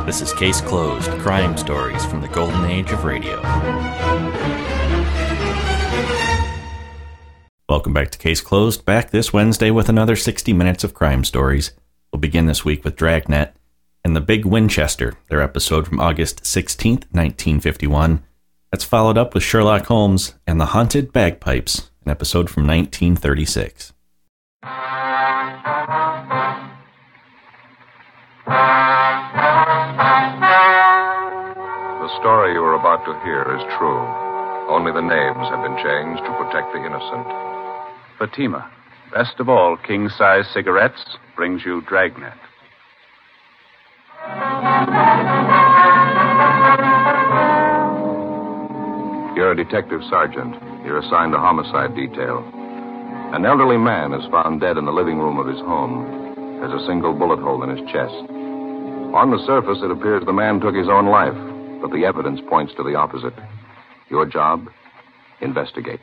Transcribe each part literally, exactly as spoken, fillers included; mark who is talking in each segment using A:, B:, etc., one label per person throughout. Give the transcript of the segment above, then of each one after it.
A: This is Case Closed, crime stories from the golden age of radio. Welcome back to Case Closed, back this Wednesday with another sixty minutes of crime stories. We'll begin this week with Dragnet and the Big Winchester, their episode from August sixteenth, nineteen fifty-one. That's followed up with Sherlock Holmes and the Haunted Bagpipes, an episode from nineteen thirty-six.
B: The story you are about to hear is true. Only the names have been changed to protect the innocent.
C: Fatima, best of all king-size cigarettes, brings you Dragnet.
B: You're a detective sergeant. You're assigned to homicide detail. An elderly man is found dead in the living room of his home. There's a single bullet hole in his chest. On the surface, it appears the man took his own life, but the evidence points to the opposite. Your job? Investigate.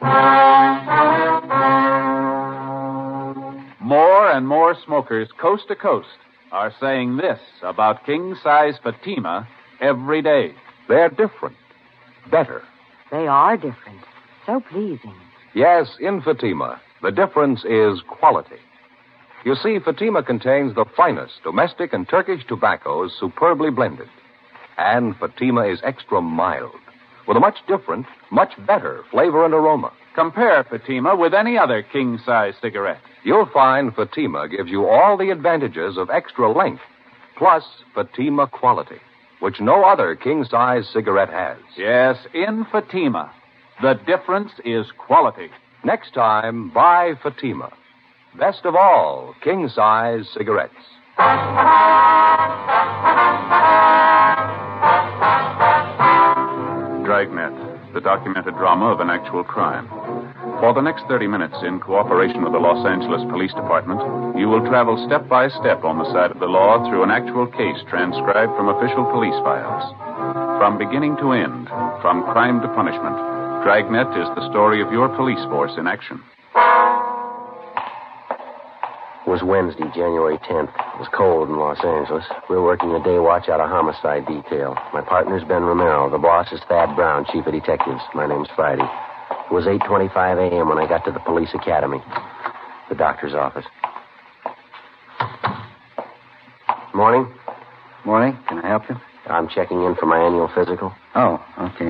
C: More and more smokers coast to coast are saying this about king-size Fatima every day.
B: They're different. Better.
D: They are different. So pleasing.
B: Yes, in Fatima, the difference is quality. You see, Fatima contains the finest domestic and Turkish tobaccos superbly blended. And Fatima is extra mild, with a much different, much better flavor and aroma.
C: Compare Fatima with any other king-size cigarette.
B: You'll find Fatima gives you all the advantages of extra length, plus Fatima quality, which no other king-size cigarette has.
C: Yes, in Fatima, the difference is quality.
B: Next time, buy Fatima. Best of all, king-size cigarettes.
C: Dragnet, the documented drama of an actual crime. For the next thirty minutes, in cooperation with the Los Angeles Police Department, you will travel step by step on the side of the law through an actual case transcribed from official police files. From beginning to end, from crime to punishment, Dragnet is the story of your police force in action.
E: It was Wednesday, January tenth. It was cold in Los Angeles. We were working a day watch out of homicide detail. My partner's Ben Romero. The boss is Thad Brown, chief of detectives. My name's Friday. It was eight twenty-five a.m. when I got to the police academy, the doctor's office. Morning.
F: Morning. Can I help you?
E: I'm checking in for my annual physical.
F: Oh, okay.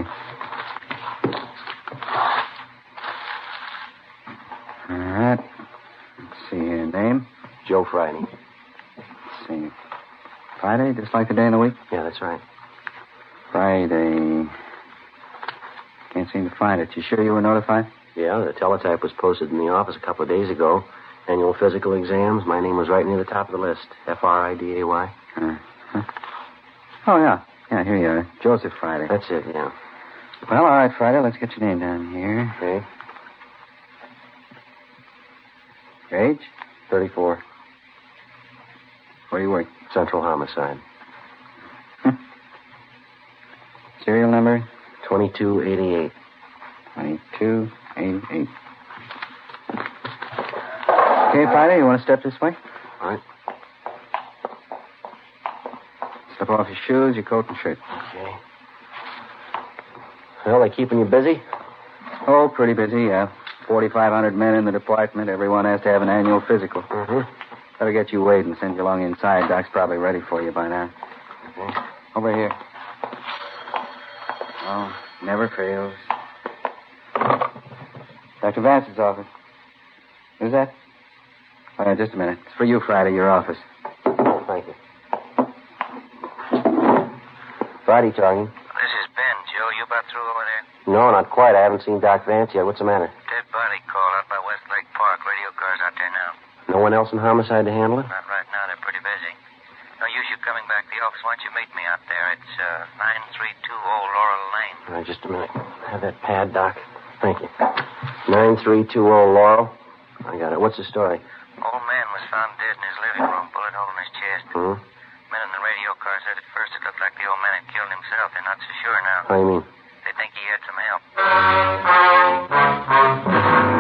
F: All right. Let's see here. Name?
E: Joe Friday.
F: Let's see. Friday, just like the day in the week?
E: Yeah, that's right.
F: Friday. Can't seem to find it. You sure you were notified?
E: Yeah, the teletype was posted in the office a couple of days ago. Annual physical exams. My name was right near the top of the list. F R I D A Y.
F: Uh-huh. Oh, yeah. Yeah, here you are. Joseph Friday.
E: That's it, yeah.
F: Well, all right, Friday. Let's get your name down here.
E: Okay.
F: Your age?
E: thirty-four.
F: Where do you work?
E: Central Homicide.
F: Serial number?
E: twenty-two eighty-eight.
F: twenty-two eighty-eight. Okay, Friday, you want to step this way?
E: All right.
F: Slip off your shoes, your coat, and shirt.
E: Okay. Well, they keeping you busy?
F: Oh, pretty busy, yeah. forty-five hundred men in the department. Everyone has to have an annual physical.
E: Mm-hmm.
F: Better get you weighed and send you along inside. Doc's probably ready for you by now.
E: Okay.
F: Over here. Oh, never fails. Doctor Vance's office. Who's that? Oh, yeah, just a minute. It's for you, Friday, your office.
E: Oh, thank you. Friday talking.
G: This is Ben, Joe. You about through over there?
E: No, not quite. I haven't seen Doc Vance yet. What's the matter?
G: Dead body call out by Westlake Park. Radio car's out there now.
E: No one else in homicide to handle it?
G: Not right now. They're pretty busy. No use you coming back to the office. Why don't you meet me out there? It's uh, nine three two Old Laurel Lane.
E: All right, just a minute. Have that pad, Doc. Thank you. nine three two Old Laurel. I got it. What's the story?
G: Old man was found dead in his living room. Bullet hole in his chest.
E: Hmm?
G: Men in the radio car said at first it looked like the old man had killed himself. They're not so sure now.
E: How do you mean?
G: They think he had some help.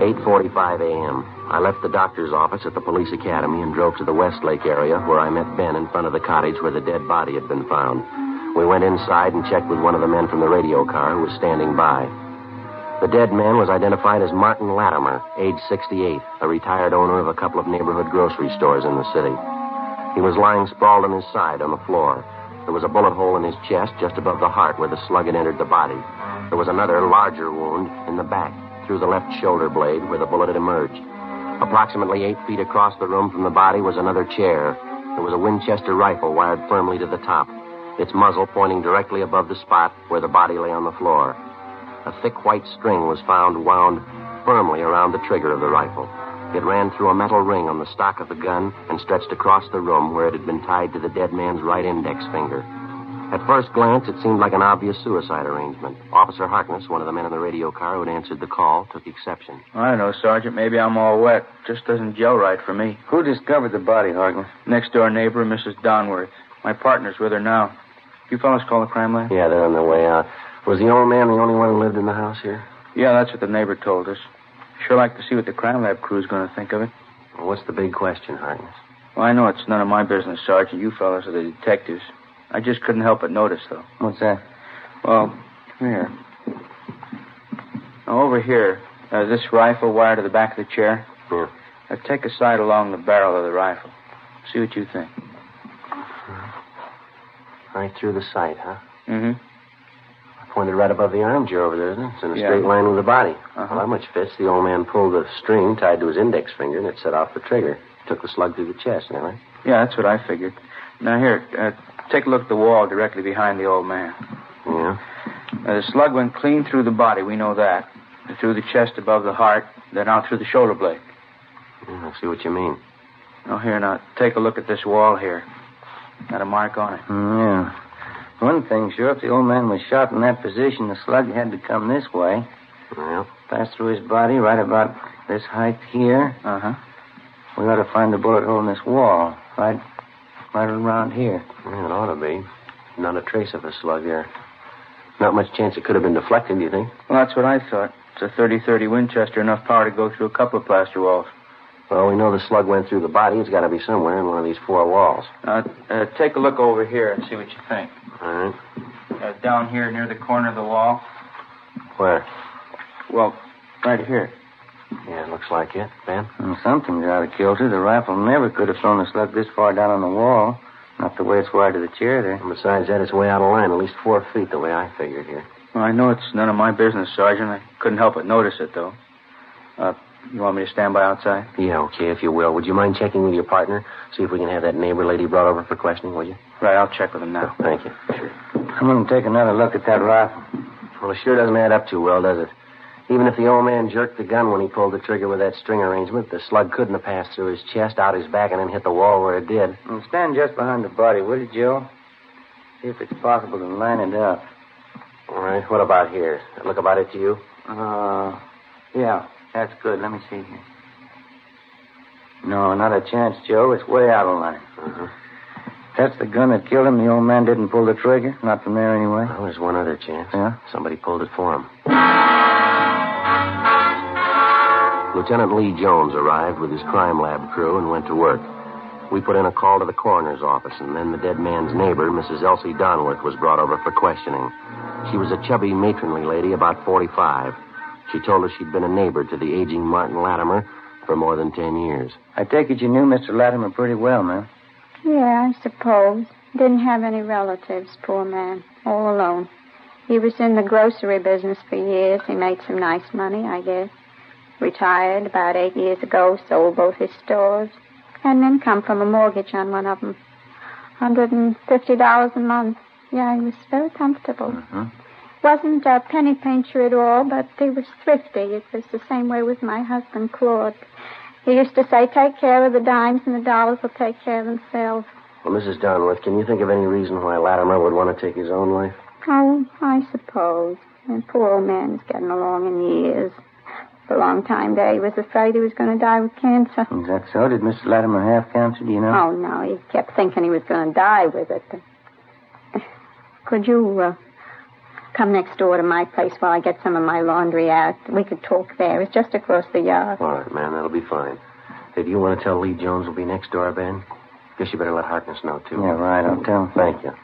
E: eight forty-five a.m. I left the doctor's office at the police academy and drove to the Westlake area where I met Ben in front of the cottage where the dead body had been found. We went inside and checked with one of the men from the radio car who was standing by. The dead man was identified as Martin Latimer, age sixty-eight, a retired owner of a couple of neighborhood grocery stores in the city. He was lying sprawled on his side on the floor. There was a bullet hole in his chest just above the heart where the slug had entered the body. There was another larger wound in the back through the left shoulder blade where the bullet had emerged. Approximately eight feet across the room from the body was another chair. There was a Winchester rifle wired firmly to the top, its muzzle pointing directly above the spot where the body lay on the floor. A thick white string was found wound firmly around the trigger of the rifle. It ran through a metal ring on the stock of the gun and stretched across the room where it had been tied to the dead man's right index finger. At first glance, it seemed like an obvious suicide arrangement. Officer Harkness, one of the men in the radio car who had answered the call, took exception.
F: I don't know, Sergeant. Maybe I'm all wet. Just doesn't gel right for me. Who discovered the body, Harkness? Next door neighbor, Missus Donworth. My partner's with her now. You fellas call the crime lab?
E: Yeah, they're on their way out. Was the old man the only one who lived in the house here?
F: Yeah, that's what the neighbor told us. Sure like to see what the crime lab crew's going to think of it.
E: Well, what's the big question, Harkness?
F: Well, I know it's none of my business, Sergeant. You fellas are the detectives. I just couldn't help but notice, though.
E: What's that?
F: Well, come here. Now, over here, uh, this rifle wired to the back of the chair.
E: Yeah.
F: Now, take a sight along the barrel of the rifle. See what you think.
E: Right through the sight, huh?
F: Mm-hmm.
E: Pointed right above the armchair over there, isn't it? It's in a
F: Yeah.
E: straight line with the body.
F: Uh-huh.
E: Well, that much fits. The old man pulled the string tied to his index finger, and it set off the trigger. Took the slug through the chest, isn't that right?
F: Yeah, that's what I figured. Now, here, uh, take a look at the wall directly behind the old man.
E: Yeah.
F: Uh, the slug went clean through the body, we know that. Through the chest above the heart, then out through the shoulder blade.
E: yeah I see what you mean.
F: Now, here, now, take a look at this wall here. Got a mark on it.
H: Yeah. One thing, sure, if the old man was shot in that position, the slug had to come this way.
E: Well,
H: Pass through his body right about this height here.
F: Uh-huh.
H: We ought to find the bullet hole in this wall. Right, right around here.
E: yeah, it ought to be. Not a trace of a slug there. Not much chance it could have been deflected, do you think?
F: Well, that's what I thought. It's a thirty thirty Winchester, enough power to go through a couple of plaster walls.
E: Well, we know the slug went through the body. It's got to be somewhere in one of these four walls.
F: Now, uh, take a look over here and see what you think.
E: All right.
F: Uh, down here near the corner of the wall.
E: Where?
F: Well, right here.
E: Yeah, it looks like it. Ben?
H: Well, something's out of kilter. The rifle never could have thrown the slug this far down on the wall. Not the way it's wired to the chair there.
E: And besides that, it's way out of line. At least four feet the way I figured here.
F: Well, I know it's none of my business, Sergeant. I couldn't help but notice it, though. Uh, you want me to stand by outside?
E: Yeah, okay, if you will. Would you mind checking with your partner? See if we can have that neighbor lady brought over for questioning, will you?
F: Right, I'll check with him now.
E: Oh, thank you.
F: Sure.
H: I'm going to take another look at that rifle.
E: Well, it sure doesn't add up too well, does it? Even if the old man jerked the gun when he pulled the trigger with that string arrangement, the slug couldn't have passed through his chest, out his back, and then hit the wall where it did.
H: Well, stand just behind the body, will you, Joe? See if it's possible to line it up.
E: All right, what about here? That look about it to you?
H: Uh, yeah, that's good. Let me see here. No, not a chance, Joe. It's way out of line.
E: Uh-huh.
H: That's the gun that killed him. The old man didn't pull the trigger. Not from there, anyway.
E: Well, there's one other chance.
H: Yeah?
E: Somebody pulled it for him. Lieutenant Lee Jones arrived with his crime lab crew and went to work. We put in a call to the coroner's office, and then the dead man's neighbor, Missus Elsie Donworth, was brought over for questioning. She was a chubby, matronly lady, about forty-five. She told us she'd been a neighbor to the aging Martin Latimer for more than ten years.
H: I take it you knew Mister Latimer pretty well, ma'am.
I: Yeah, I suppose. Didn't have any relatives, poor man. All alone. He was in the grocery business for years. He made some nice money, I guess. Retired about eight years ago, sold both his stores. Had an income from a mortgage on one of them. one hundred fifty dollars a month. Yeah, he was very comfortable.
H: Mm-hmm.
I: Wasn't a penny pincher at all, but he was thrifty. It was the same way with my husband, Claude. He used to say, take care of the dimes and the dollars will take care of themselves.
E: Well, Missus Donworth, can you think of any reason why Latimer would want to take his own life?
I: Oh, I suppose. And poor old man's getting along in years. For a long time there, he was afraid he was going to die with cancer.
H: Is that so? Did Mister Latimer have cancer, do you know?
I: Oh, no, he kept thinking he was going to die with it. Could you, uh, come next door to my place while I get some of my laundry out. We could talk there. It's just across the yard.
E: All right, ma'am. That'll be fine. Hey, do you want to tell Lee Jones we'll be next door, Ben? Guess you better let Harkness know, too.
H: Yeah, right. I'll tell him.
E: Thank you.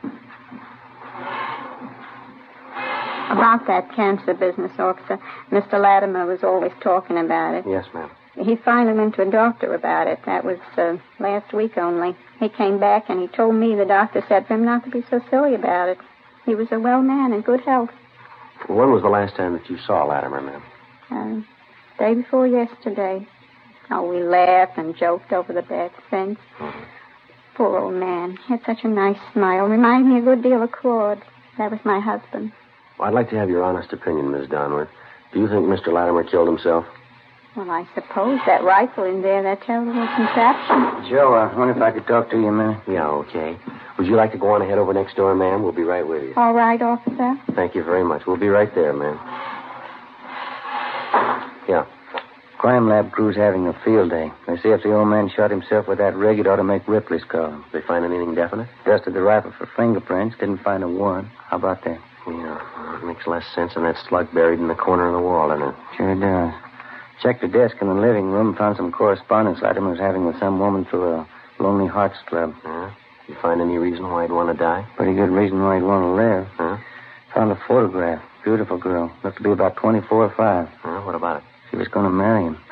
I: About that cancer business, officer, Mister Latimer was always talking about it.
E: Yes, ma'am.
I: He finally went to a doctor about it. That was uh, last week only. He came back and he told me the doctor said for him not to be so silly about it. He was a well man in good health.
E: When was the last time that you saw Latimer, ma'am?
I: Um, day before yesterday. Oh, we laughed and joked over the bad things. Mm-hmm. Poor old man. He had such a nice smile. Reminded me a good deal of Claude. That was my husband.
E: Well, I'd like to have your honest opinion, Miss Donworth. Do you think Mister Latimer killed himself?
I: Well, I suppose that rifle in there, that terrible contraption.
H: Joe, I wonder if I could talk to you a minute.
E: Yeah, okay. Would you like to go on ahead over next door, ma'am? We'll be right with you.
I: All right, officer.
E: Thank you very much. We'll be right there, ma'am. Yeah.
H: Crime lab crew's having a field day. They say if the old man shot himself with that rig, it ought to make Ripley's call.
E: They find anything definite?
H: Dusted the rifle for fingerprints. Didn't find a warrant. How about that?
E: Yeah, it makes less sense than that slug buried in the corner of the wall, doesn't it?
H: Sure does. Checked the desk in the living room, found some correspondence Latimer was having with some woman through a Lonely Hearts Club.
E: Yeah? You find any reason why he'd want to die?
H: Pretty good reason why he'd want to live.
E: Huh?
H: Found a photograph. Beautiful girl. Looked to be about twenty-four or five.
E: Huh? What about it?
H: She was going to marry him.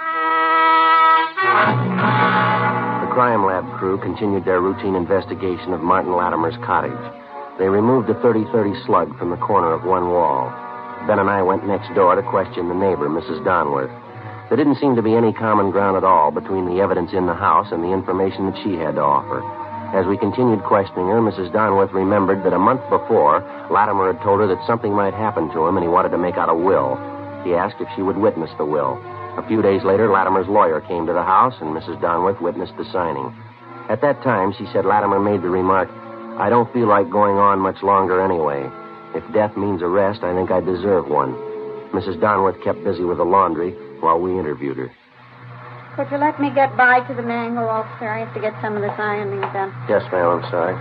E: The crime lab crew continued their routine investigation of Martin Latimer's cottage. They removed a thirty thirty slug from the corner of one wall. Ben and I went next door to question the neighbor, Missus Donworth. There didn't seem to be any common ground at all between the evidence in the house and the information that she had to offer. As we continued questioning her, Missus Donworth remembered that a month before, Latimer had told her that something might happen to him and he wanted to make out a will. He asked if she would witness the will. A few days later, Latimer's lawyer came to the house and Missus Donworth witnessed the signing. At that time, she said Latimer made the remark, "I don't feel like going on much longer anyway. If death means arrest, I think I deserve one." Missus Donworth kept busy with the laundry while we interviewed her.
I: Could you let me get by to the mangle, officer? I have to get some of this ironing done.
E: Yes, ma'am, I'm sorry.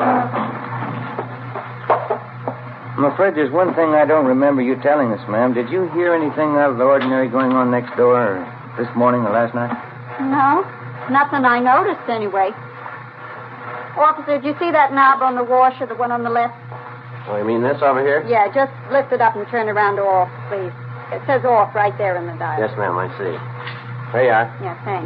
H: I'm afraid there's one thing I don't remember you telling us, ma'am. Did you hear anything out of the ordinary going on next door or this morning or last night?
I: No, nothing I noticed anyway. Officer, did you see that knob on the washer, the one on the left?
E: Oh, you mean this over here?
I: Yeah, just lift it up and turn it around to off, please. It says off right there in the dial.
E: Yes, ma'am, I see. There you are.
I: Yeah, thanks.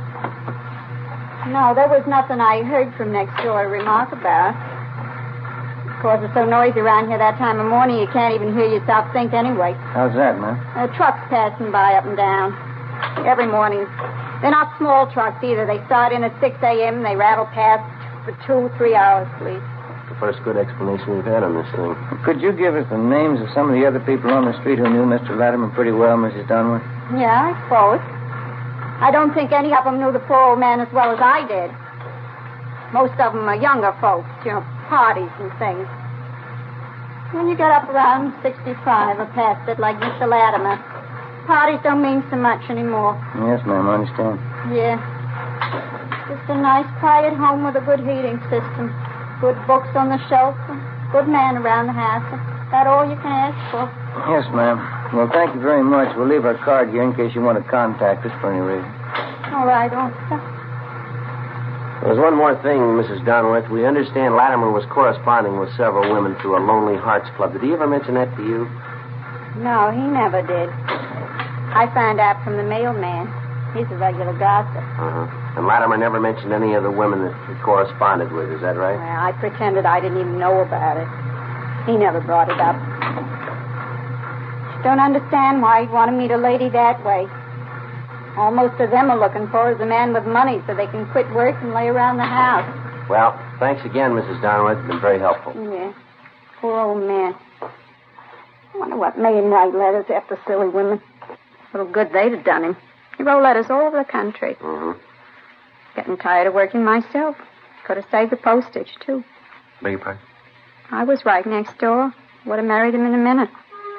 I: No, there was nothing I heard from next door to remark about. Of course, it's so noisy around here that time of morning you can't even hear yourself think anyway.
H: How's that, ma'am?
I: Uh, trucks passing by up and down. Every morning. They're not small trucks either. They start in at six a.m. and they rattle past for two, three hours, please.
E: The first good explanation we've had on this thing.
H: Could you give us the names of some of the other people on the street who knew Mister Latimer pretty well, Missus Donworth?
I: Yeah, I suppose. I don't think any of them knew the poor old man as well as I did. Most of them are younger folks, you know, parties and things. When you get up around sixty-five or past it, like Mister Latimer, parties don't mean so much anymore.
H: Yes, ma'am, I understand.
I: Yeah. Just a nice, quiet home with a good heating system. Good books on the shelf. Good man around the house. Is that all you can ask for?
H: Yes, ma'am. Well, thank you very much. We'll leave our card here in case you want to contact us for any reason.
I: All right, officer.
E: There's one more thing, Missus Donworth. We understand Latimer was corresponding with several women through a Lonely Hearts Club. Did he ever mention that to you?
I: No, he never did. I found out from the mailman. He's a regular gossip.
E: Uh-huh. And Latimer never mentioned any of the women that he corresponded with, is that right?
I: Well, I pretended I didn't even know about it. He never brought it up. Don't understand why he'd want to meet a lady that way. All most of them are looking for is a man with money so they can quit work and lay around the house.
E: Well, thanks again, Missus Donworth. It's been very helpful.
I: Yeah. Poor old man. I wonder what made him write letters after silly women. Little good they'd have done him. He wrote letters all over the country.
E: Mm-hmm.
I: Getting tired of working myself. Could have saved the postage, too.
E: Beg your pardon?
I: I was right next door. Would have married him in a minute.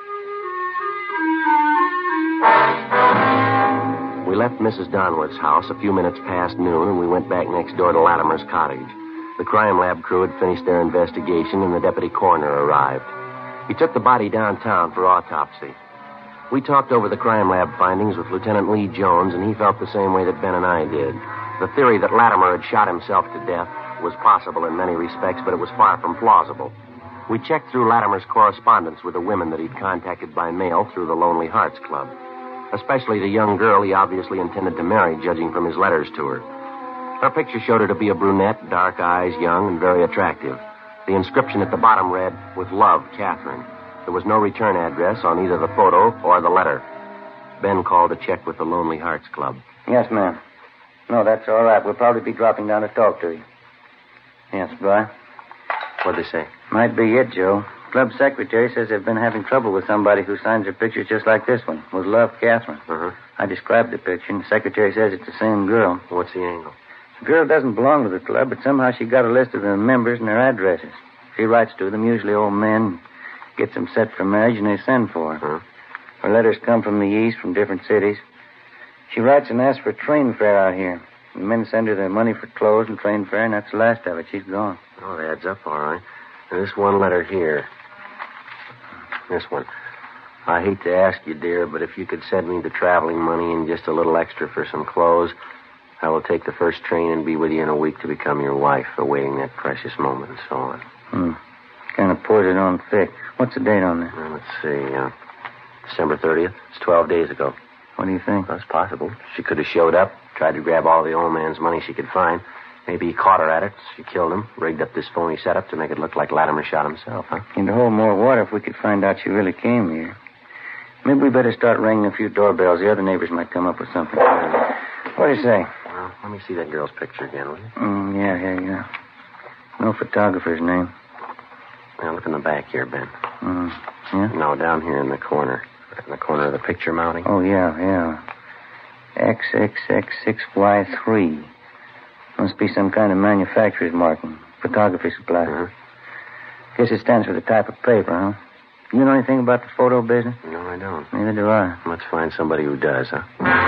E: We left Missus Donworth's house a few minutes past noon, and we went back next door to Latimer's cottage. The crime lab crew had finished their investigation, and the deputy coroner arrived. He took the body downtown for autopsy. We talked over the crime lab findings with Lieutenant Lee Jones, and he felt the same way that Ben and I did. The theory that Latimer had shot himself to death was possible in many respects, but it was far from plausible. We checked through Latimer's correspondence with the women that he'd contacted by mail through the Lonely Hearts Club, especially the young girl he obviously intended to marry, judging from his letters to her. Her picture showed her to be a brunette, dark eyes, young, and very attractive. The inscription at the bottom read, "With love, Catherine." There was no return address on either the photo or the letter. Ben called to check with the Lonely Hearts Club.
H: Yes, ma'am. No, that's all right. We'll probably be dropping down to talk to you. Yes, Bri?
E: What'd they say?
H: Might be it, Joe. Club secretary says they've been having trouble with somebody who signs their pictures just like this one. With love, Catherine.
E: Uh-huh.
H: I described the picture, and the secretary says it's the same girl.
E: What's the angle?
H: The girl doesn't belong to the club, but somehow she got a list of the members and their addresses. She writes to them, usually old men, gets them set for marriage, and they send for her.
E: Huh?
H: Her letters come from the east, from different cities. She writes and asks for a train fare out here. The men send her the money for clothes and train fare, and that's the last of it. She's gone.
E: Oh, it adds up all right. And this one letter here. This one. I hate to ask you, dear, but if you could send me the traveling money and just a little extra for some clothes, I will take the first train and be with you in a week to become your wife, awaiting that precious moment and so on.
H: Hmm. Kind of pours it on thick. What's the date on there?
E: Well, let's see. Uh, December thirtieth. It's twelve days ago.
H: What do you think?
E: That's possible. She could have showed up, tried to grab all the old man's money she could find. Maybe he caught her at it. She killed him, rigged up this phony setup to make it look like Latimer shot himself, huh?
H: Into hold more water if we could find out she really came here. Maybe we better start ringing a few doorbells. The other neighbors might come up with something. What do you say?
E: Well, let me see that girl's picture again, will you?
H: Mm, yeah, yeah, yeah. No photographer's name.
E: Now, look in the back here, Ben.
H: Mm, yeah?
E: No, down here in the corner. In the corner of the picture mounting.
H: Oh, yeah, yeah. X X X six Y three. Must be some kind of manufacturer's marking. Photography supply.
E: Uh-huh.
H: Guess it stands for the type of paper, huh? You know anything about the photo business?
E: No, I don't.
H: Neither do I.
E: Let's find somebody who does, huh?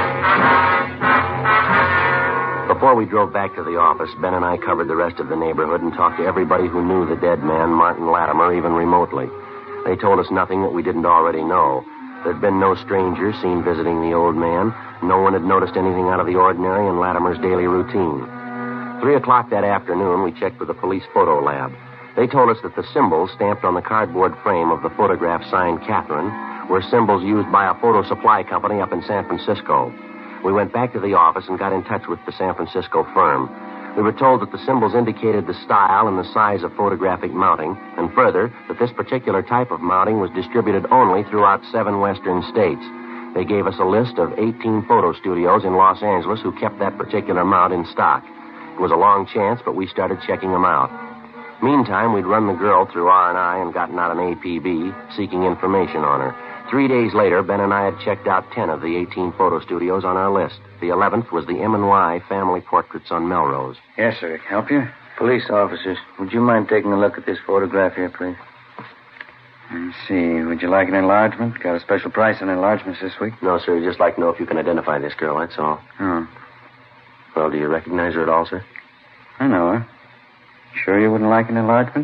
E: Before we drove back to the office, Ben and I covered the rest of the neighborhood and talked to everybody who knew the dead man, Martin Latimer, even remotely. They told us nothing that we didn't already know. There'd been no strangers seen visiting the old man. No one had noticed anything out of the ordinary in Latimer's daily routine. Three o'clock that afternoon, we checked with the police photo lab. They told us that the symbols stamped on the cardboard frame of the photograph signed Catherine were symbols used by a photo supply company up in San Francisco. We went back to the office and got in touch with the San Francisco firm. We were told that the symbols indicated the style and the size of photographic mounting, and further, that this particular type of mounting was distributed only throughout seven western states. They gave us a list of eighteen photo studios in Los Angeles who kept that particular mount in stock. It was a long chance, but we started checking them out. Meantime, we'd run the girl through R and I and gotten out an A P B, seeking information on her. Three days later, Ben and I had checked out ten of the eighteen photo studios on our list. The eleventh was the M and Y Family Portraits on Melrose.
H: Yes, sir. Help you? Police officers, would you mind taking a look at this photograph here, please? Let's see. Would you like an enlargement? Got a special price on enlargements this week?
E: No, sir. We'd just like to know if you can identify this girl, that's all.
H: Oh.
E: Well, do you recognize her at all, sir?
H: I know her. Sure you wouldn't like an enlargement?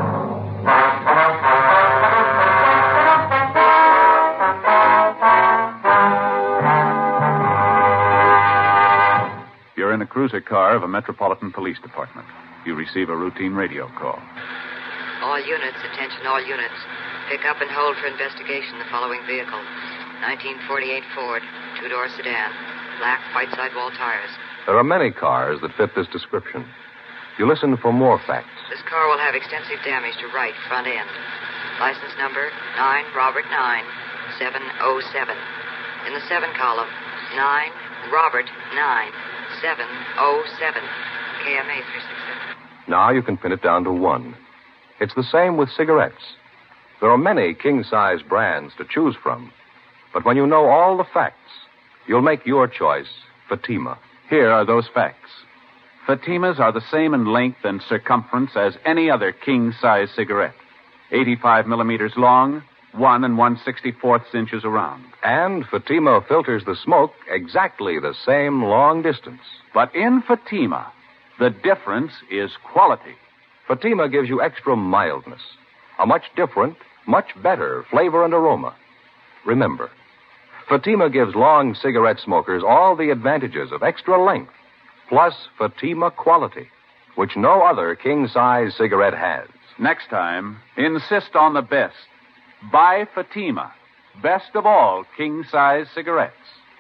C: You're in a cruiser car of a Metropolitan Police Department. You receive a routine radio call.
J: All units, attention all units. Pick up and hold for investigation the following vehicle. nineteen forty-eight Ford, two-door sedan, black white sidewall tires.
B: There are many cars that fit this description. You listen for more facts.
J: This car will have extensive damage to right front end. License number nine Robert nine seven oh seven. In the seven column, nine Robert nine seven oh seven. K M A three sixty-seven.
B: Now you can pin it down to one. It's the same with cigarettes. There are many king-size brands to choose from. But when you know all the facts, you'll make your choice Fatima.
C: Here are those facts. Fatimas are the same in length and circumference as any other king-size cigarette. eighty-five millimeters long, one and one sixty-fourths inches around.
B: And Fatima filters the smoke exactly the same long distance.
C: But in Fatima, the difference is quality.
B: Fatima gives you extra mildness, a much different, much better flavor and aroma. Remember, Fatima gives long cigarette smokers all the advantages of extra length, plus Fatima quality, which no other king-size cigarette has.
C: Next time, insist on the best. Buy Fatima, best of all king-size cigarettes.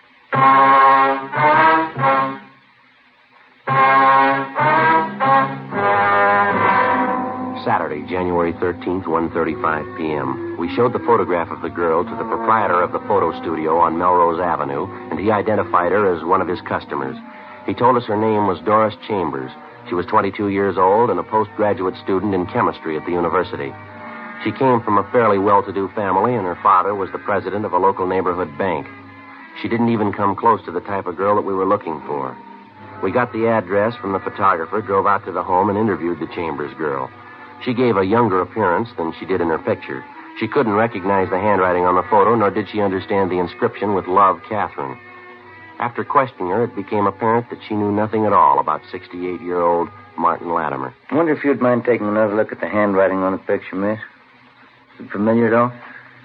E: Saturday, January thirteenth, one thirty-five p.m. We showed the photograph of the girl to the proprietor of the photo studio on Melrose Avenue, and he identified her as one of his customers. He told us her name was Doris Chambers. She was twenty-two years old and a postgraduate student in chemistry at the university. She came from a fairly well-to-do family, and her father was the president of a local neighborhood bank. She didn't even come close to the type of girl that we were looking for. We got the address from the photographer, drove out to the home, and interviewed the Chambers girl. She gave a younger appearance than she did in her picture. She couldn't recognize the handwriting on the photo, nor did she understand the inscription with Love, Catherine. After questioning her, it became apparent that she knew nothing at all about sixty-eight-year-old Martin Latimer.
H: I wonder if you'd mind taking another look at the handwriting on the picture, miss. Is it familiar at all?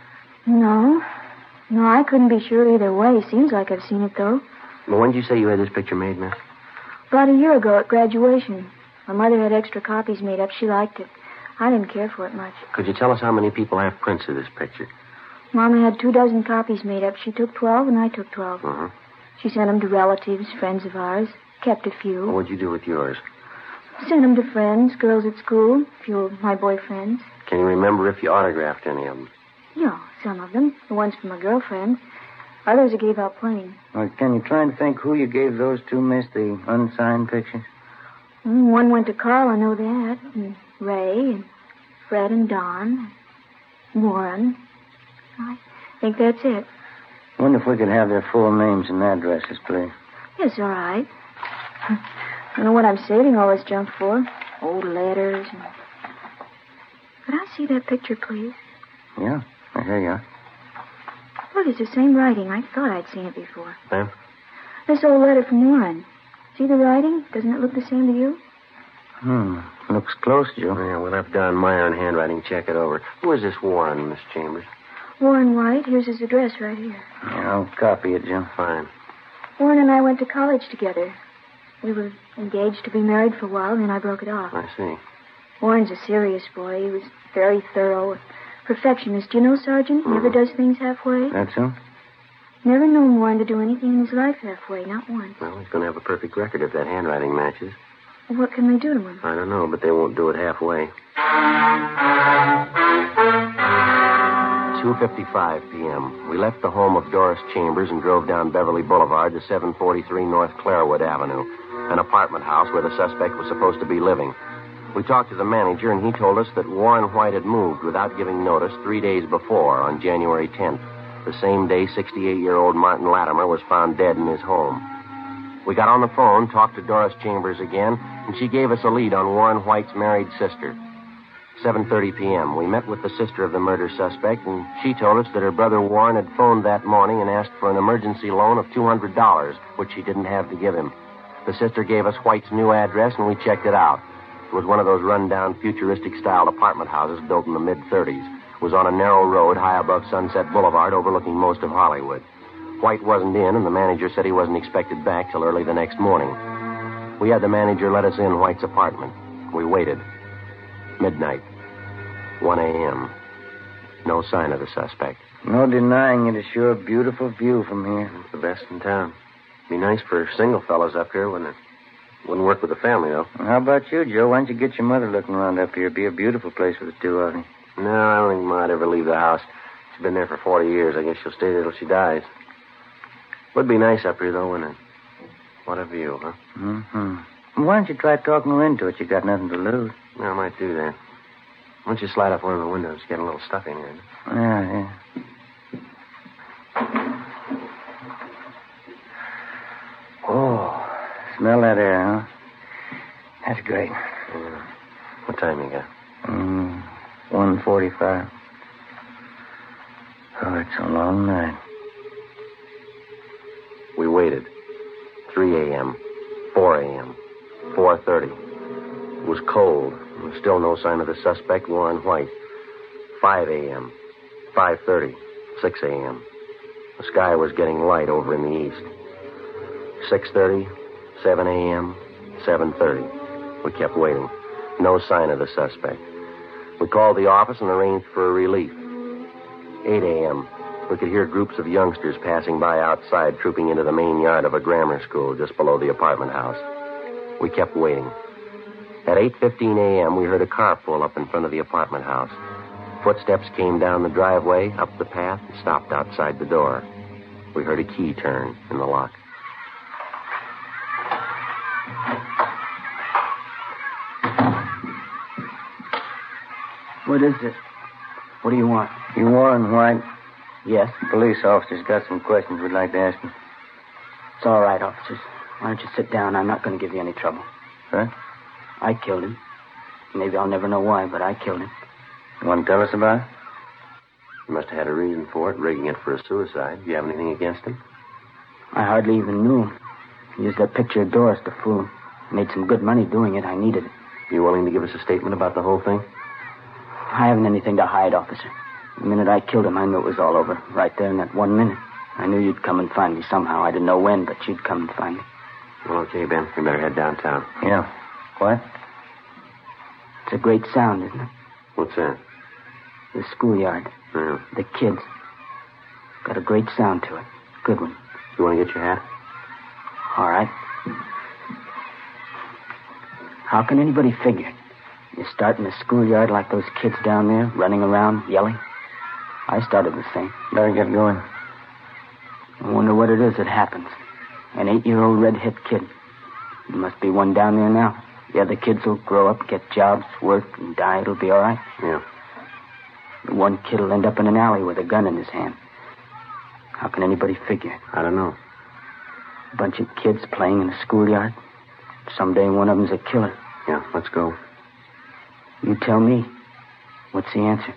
K: No. No, I couldn't be sure either way. Seems like I've seen it, though.
E: Well, when did you say you had this picture made, miss?
K: About a year ago at graduation. My mother had extra copies made up. She liked it. I didn't care for it much.
E: Could you tell us how many people have prints of this picture?
K: Mama had two dozen copies made up. She took twelve, and I took twelve.
E: Uh-huh.
K: She sent them to relatives, friends of ours. Kept a few.
E: Well, what'd you do with yours?
K: Sent them to friends, girls at school, a few of my boyfriends.
E: Can you remember if you autographed any of them?
K: Yeah, some of them. The ones for my girlfriend. Others I gave out plain.
H: Well, can you try and think who you gave those to, miss, the unsigned pictures?
K: Mm, one went to Carl, I know that. And Ray, and Fred and Don, and Warren. I think that's it.
H: I wonder if we could have their full names and addresses, please.
K: Yes, all right. I don't know what I'm saving all this junk for. Old letters and... Could I see that picture, please?
H: Yeah, I hear you.
K: Look, it's the same writing. I thought I'd seen it before.
E: Ma'am?
K: This old letter from Warren. See the writing? Doesn't it look the same to you?
H: Hmm. Looks close, Joe.
E: Yeah, we'll have Don Meyer in handwriting check it over. Who is this Warren, Miss Chambers?
K: Warren White. Here's his address right here.
H: Yeah, I'll copy it, Joe.
E: Fine.
K: Warren and I went to college together. We were engaged to be married for a while, and then I broke it off.
E: I see.
K: Warren's a serious boy. He was very thorough. A perfectionist. You know, Sergeant? Mm. Never does things halfway.
H: That's so?
K: Never known Warren to do anything in his life halfway, not once.
E: Well, he's going to have a perfect record if that handwriting matches.
K: Well, what can they do to him?
E: I don't know, but they won't do it halfway. two fifty-five p.m. We left the home of Doris Chambers and drove down Beverly Boulevard to seven forty-three North Clarewood Avenue, an apartment house where the suspect was supposed to be living. We talked to the manager, and he told us that Warren White had moved without giving notice three days before, on January tenth, the same day sixty-eight-year-old Martin Latimer was found dead in his home. We got on the phone, talked to Doris Chambers again, and she gave us a lead on Warren White's married sister. seven thirty p.m. We met with the sister of the murder suspect, and she told us that her brother Warren had phoned that morning and asked for an emergency loan of two hundred dollars, which she didn't have to give him. The sister gave us White's new address, and we checked it out. It was one of those run-down, futuristic-style apartment houses built in the mid-thirties. It was on a narrow road high above Sunset Boulevard, overlooking most of Hollywood. White wasn't in, and the manager said he wasn't expected back till early the next morning. We had the manager let us in White's apartment. We waited. Midnight. one a.m. No sign of the suspect.
H: No denying it, a sure beautiful view from here.
E: It's the best in town. Be nice for single fellows up here, wouldn't it? Wouldn't work with the family, though.
H: Well, how about you, Joe? Why don't you get your mother looking around up here? It'd be a beautiful place for the two of you.
E: No, I don't think Ma'd ever leave the house. She's been there for forty years. I guess she'll stay there till she dies. Would be nice up here, though, wouldn't it? What a view, huh?
H: Mm-hmm. Why don't you try talking her into it? You got nothing to lose.
E: Yeah, I might do that. Why don't you slide up one of the windows? Get a little stuff in here.
H: Yeah, yeah. Oh, smell that air, huh? That's great.
E: Yeah. What time you got?
H: Mm, one forty-five. Oh, it's a long night.
E: We waited. three a.m., four a.m., four thirty. It was cold. There was still no sign of the suspect, Warren White. five a.m., five thirty, six a.m. The sky was getting light over in the east. six thirty, seven a.m., seven thirty. We kept waiting. No sign of the suspect. We called the office and arranged for a relief. eight a.m. We could hear groups of youngsters passing by outside, trooping into the main yard of a grammar school just below the apartment house. We kept waiting. At eight fifteen a.m., we heard a car pull up in front of the apartment house. Footsteps came down the driveway, up the path, and stopped outside the door. We heard a key turn in the lock.
F: What is it? What do you want?
H: You Warren White?
F: Yes?
H: Police officers got some questions we'd like to ask you.
F: It's all right, officers. Why don't you sit down? I'm not going to give you any trouble.
H: Huh?
F: I killed him. Maybe I'll never know why, but I killed him.
H: You want to tell us about it?
E: You must have had a reason for it, rigging it for a suicide. Do you have anything against him?
F: I hardly even knew him. He used that picture of Doris to fool. Made some good money doing it. I needed it.
E: You willing to give us a statement about the whole thing?
F: I haven't anything to hide, officer. The minute I killed him, I knew it was all over. Right there in that one minute. I knew you'd come and find me somehow. I didn't know when, but you'd come and find me.
E: Well, okay, Ben. We better head downtown.
H: Yeah. What?
F: It's a great sound, isn't it?
E: What's that?
F: The schoolyard.
E: Yeah.
F: The kids. Got a great sound to it. Good one.
E: You want to get your hat?
F: All right. How can anybody figure? You start in the schoolyard like those kids down there, running around, yelling. I started the same.
H: Better get going.
F: I wonder what it is that happens. An eight-year-old red-hit kid. There must be one down there now. The other kids will grow up, get jobs, work, and die. It'll be all right.
E: Yeah.
F: The one kid will end up in an alley with a gun in his hand. How can anybody figure?
E: I don't know.
F: A bunch of kids playing in a schoolyard. Someday one of them's a killer.
E: Yeah, let's go.
F: You tell me. What's the answer?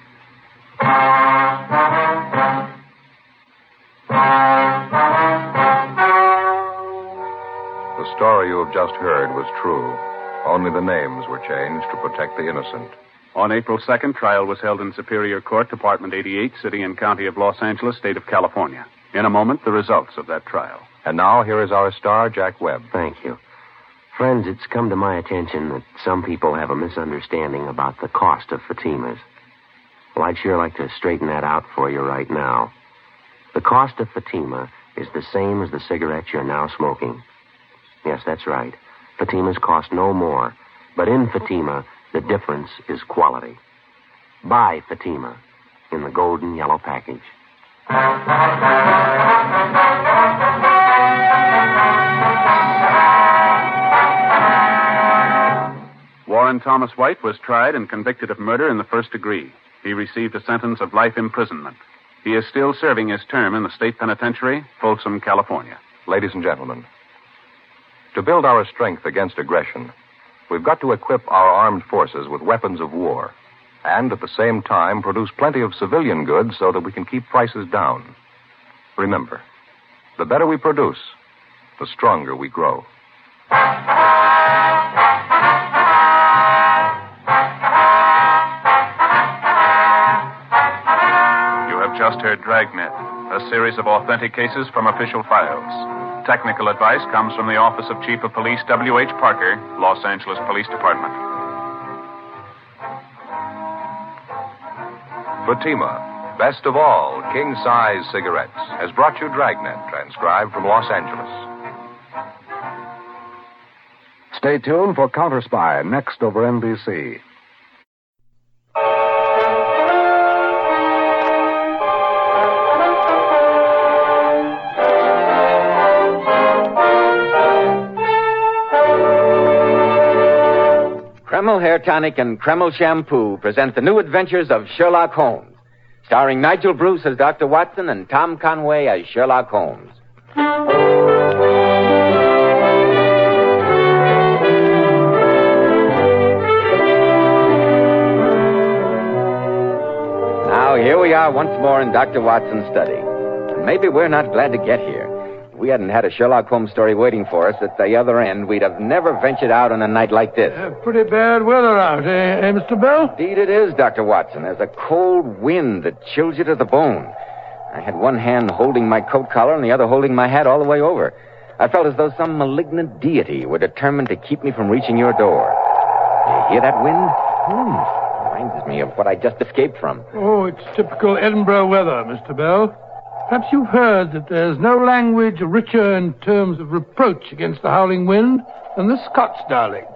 B: The story you have just heard was true. Only the names were changed to protect the innocent.
C: On April second, trial was held in Superior Court, Department eighty-eight, City and County of Los Angeles, State of California. In a moment, the results of that trial.
B: And now, here is our star, Jack Webb.
E: Thank you. Friends, it's come to my attention that some people have a misunderstanding about the cost of Fatimas. Well, I'd sure like to straighten that out for you right now. The cost of Fatima is the same as the cigarettes you're now smoking. Yes, that's right. Fatimas cost no more. But in Fatima, the difference is quality. Buy Fatima in the golden yellow package.
C: Warren Thomas White was tried and convicted of murder in the first degree. He received a sentence of life imprisonment. He is still serving his term in the state penitentiary, Folsom, California.
B: Ladies and gentlemen, to build our strength against aggression, we've got to equip our armed forces with weapons of war and at the same time produce plenty of civilian goods so that we can keep prices down. Remember, the better we produce, the stronger we grow.
C: Just heard Dragnet, a series of authentic cases from official files. Technical advice comes from the Office of Chief of Police W H Parker, Los Angeles Police Department.
B: Fatima, best of all king-size cigarettes, has brought you Dragnet, transcribed from Los Angeles.
L: Stay tuned for Counter Spy, next over N B C.
M: Kreml Hair Tonic and Kreml Shampoo present the new adventures of Sherlock Holmes, starring Nigel Bruce as Doctor Watson and Tom Conway as Sherlock Holmes. Now, here we are once more in Doctor Watson's study. And maybe we're not glad to get here. we hadn't had a Sherlock Holmes story waiting for us at the other end, we'd have never ventured out on a night like this.
N: Uh, pretty bad weather out, eh, eh, Mister Bell?
M: Indeed it is, Doctor Watson. There's a cold wind that chills you to the bone. I had one hand holding my coat collar and the other holding my hat all the way over. I felt as though some malignant deity were determined to keep me from reaching your door. You hear that wind? Hmm. Reminds me of what I just escaped from.
N: Oh, it's typical Edinburgh weather, Mister Bell. Perhaps you've heard that there's no language richer in terms of reproach against the howling wind than the Scots dialect.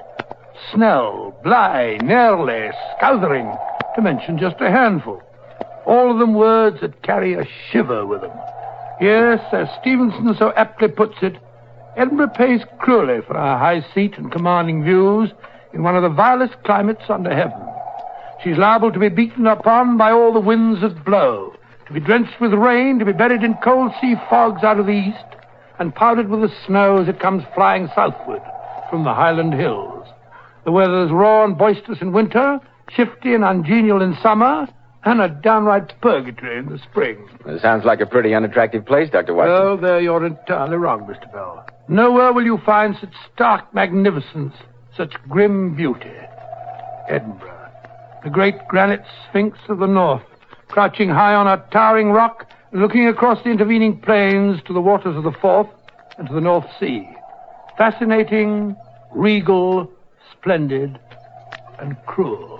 N: Snell, Bly, Nearly, Scouthering, to mention just a handful. All of them words that carry a shiver with them. Yes, as Stevenson so aptly puts it, Edinburgh pays cruelly for her high seat and commanding views in one of the vilest climates under heaven. She's liable to be beaten upon by all the winds that blow, to be drenched with rain, to be buried in cold sea fogs out of the east, and powdered with the snow as it comes flying southward from the Highland hills. The weather's raw and boisterous in winter, shifty and ungenial in summer, and a downright purgatory in the spring.
M: It sounds like a pretty unattractive place, Doctor Watson.
N: Oh, there you're entirely wrong, Mister Bell. Nowhere will you find such stark magnificence, such grim beauty. Edinburgh, the great granite sphinx of the north, crouching high on a towering rock, looking across the intervening plains to the waters of the Forth and to the North Sea. Fascinating, regal, splendid, and cruel.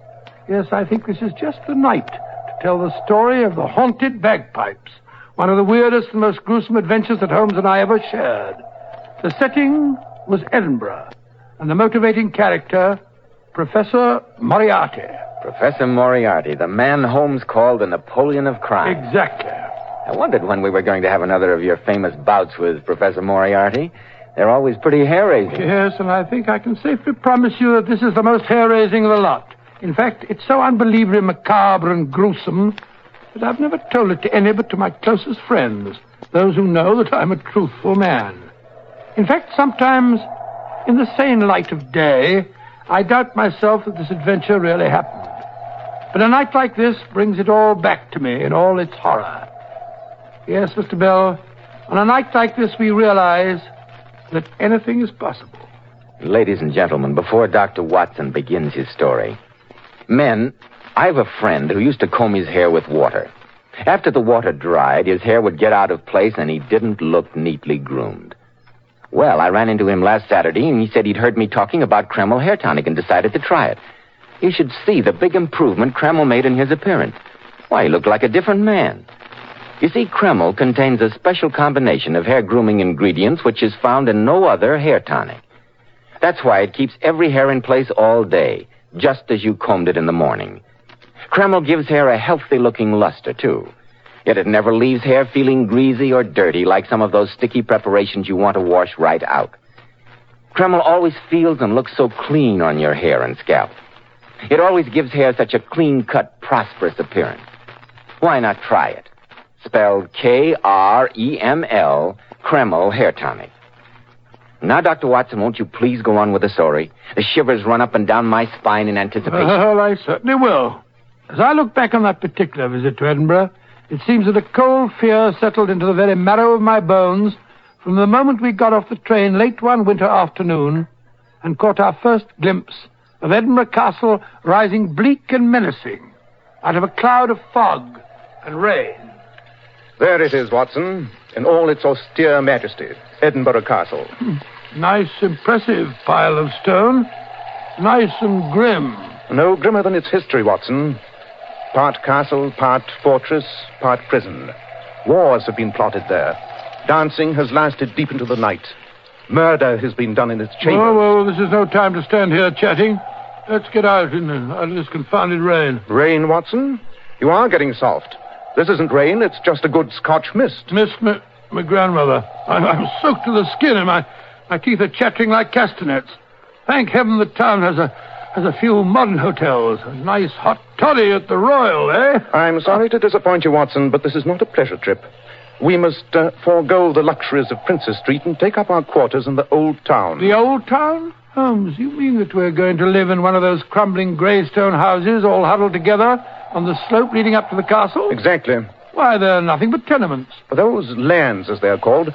N: Yes, I think this is just the night to tell the story of the haunted bagpipes, one of the weirdest and most gruesome adventures that Holmes and I ever shared. The setting was Edinburgh, and the motivating character, Professor Moriarty.
M: Professor Moriarty, the man Holmes called the Napoleon of crime.
N: Exactly.
M: I wondered when we were going to have another of your famous bouts with Professor Moriarty. They're always pretty hair-raising.
N: Yes, and I think I can safely promise you that this is the most hair-raising of the lot. In fact, it's so unbelievably macabre and gruesome that I've never told it to any but to my closest friends, those who know that I'm a truthful man. In fact, sometimes, in the sane light of day, I doubt myself that this adventure really happened. But a night like this brings it all back to me in all its horror. Yes, Mister Bell, on a night like this we realize that anything is possible.
M: Ladies and gentlemen, before Doctor Watson begins his story, men, I have a friend who used to comb his hair with water. After the water dried, his hair would get out of place and he didn't look neatly groomed. Well, I ran into him last Saturday and he said he'd heard me talking about Kreml hair tonic and decided to try it. You should see the big improvement Kreml made in his appearance. Why, he looked like a different man. You see, Kreml contains a special combination of hair grooming ingredients which is found in no other hair tonic. That's why it keeps every hair in place all day, just as you combed it in the morning. Kreml gives hair a healthy-looking luster, too. Yet it never leaves hair feeling greasy or dirty like some of those sticky preparations you want to wash right out. Kreml always feels and looks so clean on your hair and scalp. It always gives hair such a clean-cut, prosperous appearance. Why not try it? Spelled K R E M L, Kreml Hair Tonic. Now, Doctor Watson, won't you please go on with the story? The shivers run up and down my spine in anticipation.
N: Well, I certainly will. As I look back on that particular visit to Edinburgh, it seems that a cold fear settled into the very marrow of my bones from the moment we got off the train late one winter afternoon and caught our first glimpse of Edinburgh Castle rising bleak and menacing out of a cloud of fog and rain.
L: There it is, Watson, in all its austere majesty, Edinburgh Castle.
N: Nice, impressive pile of stone. Nice and grim.
L: No grimmer than its history, Watson. Part castle, part fortress, part prison. Wars have been plotted there. Dancing has lasted deep into the night. Murder has been done in its chambers.
N: Oh, well, this is no time to stand here chatting. Let's get out in uh, this confounded rain.
L: Rain, Watson? You are getting soft. This isn't rain, it's just a good Scotch mist.
N: Mist, my, my grandmother. I'm, I'm soaked to the skin and my, my teeth are chattering like castanets. Thank heaven the town has a has a few modern hotels. A nice hot toddy at the Royal, eh?
L: I'm sorry to disappoint you, Watson, but this is not a pleasure trip. We must uh, forego the luxuries of Princess Street and take up our quarters in the Old Town.
N: The Old Town? Holmes, you mean that we're going to live in one of those crumbling grey stone houses all huddled together on the slope leading up to the castle?
L: Exactly.
N: Why, they're nothing but tenements.
L: Those lands, as they're called,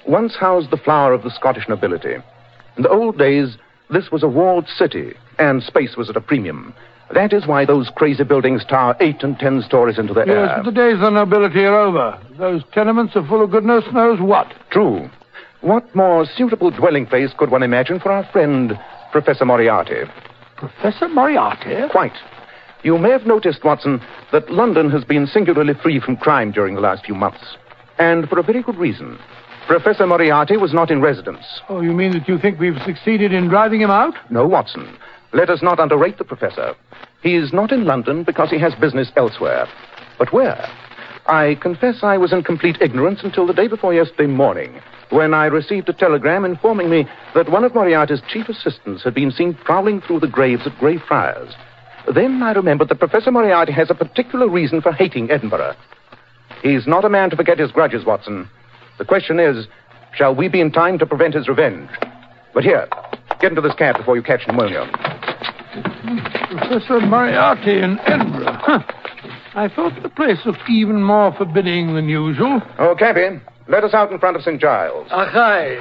L: once housed the flower of the Scottish nobility. In the old days, this was a walled city, and space was at a premium. That is why those crazy buildings tower eight and ten stories into the
N: yes,
L: air.
N: Yes, but the days of the nobility are over. Those tenements are full of goodness knows what.
L: True. What more suitable dwelling place could one imagine for our friend, Professor Moriarty?
N: Professor Moriarty?
L: Quite. You may have noticed, Watson, that London has been singularly free from crime during the last few months. And for a very good reason. Professor Moriarty was not in residence.
N: Oh, you mean that you think we've succeeded in driving him out?
L: No, Watson. Let us not underrate the professor. He is not in London because he has business elsewhere. But where? I confess I was in complete ignorance until the day before yesterday morning, when I received a telegram informing me that one of Moriarty's chief assistants had been seen prowling through the graves at Greyfriars. Then I remembered that Professor Moriarty has a particular reason for hating Edinburgh. He's not a man to forget his grudges, Watson. The question is, shall we be in time to prevent his revenge? But here, get into this cab before you catch pneumonia.
N: Professor Moriarty in Edinburgh. Huh. I thought the place looked even more forbidding than usual.
L: Oh, cabby, let us out in front of Saint Giles.
N: Aye.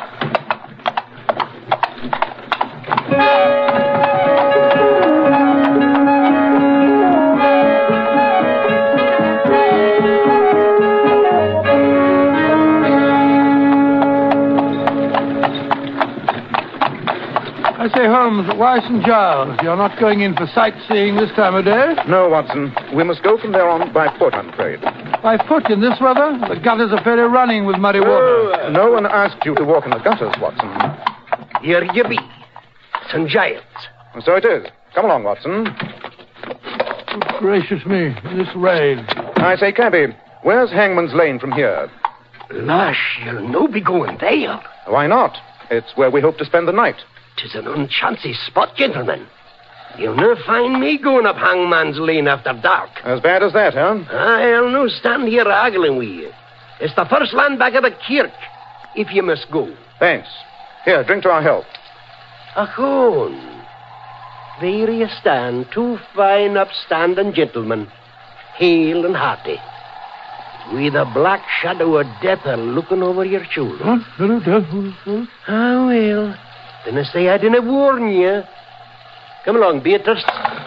N: I say, Holmes, why Saint Giles? You're not going in for sightseeing this time of day?
L: No, Watson. We must go from there on by foot, I'm afraid.
N: By foot in this weather? The gutters are fairly running with muddy water.
L: Oh, no one asked you to walk in the gutters, Watson.
O: Here you be. Saint Giles.
L: So it is. Come along, Watson.
N: Good gracious me, this rain.
L: I say, cabby, where's Hangman's Lane from here?
O: Lash, you'll no be going there.
L: Why not? It's where we hope to spend the night.
O: 'Tis an unchancy spot, gentlemen. You'll no find me going up Hangman's Lane after dark.
L: As bad as that, huh?
O: I'll no stand here haggling with you. It's the first land back of the kirk, if you must go.
L: Thanks. Here, drink to our health.
O: Achone. There you stand, two fine, upstanding gentlemen, hale and hearty, with a black shadow of death a looking over your shoulder.
N: Huh?
O: Ah, well... Then I say I didn't warn you. Come along, Beatrice.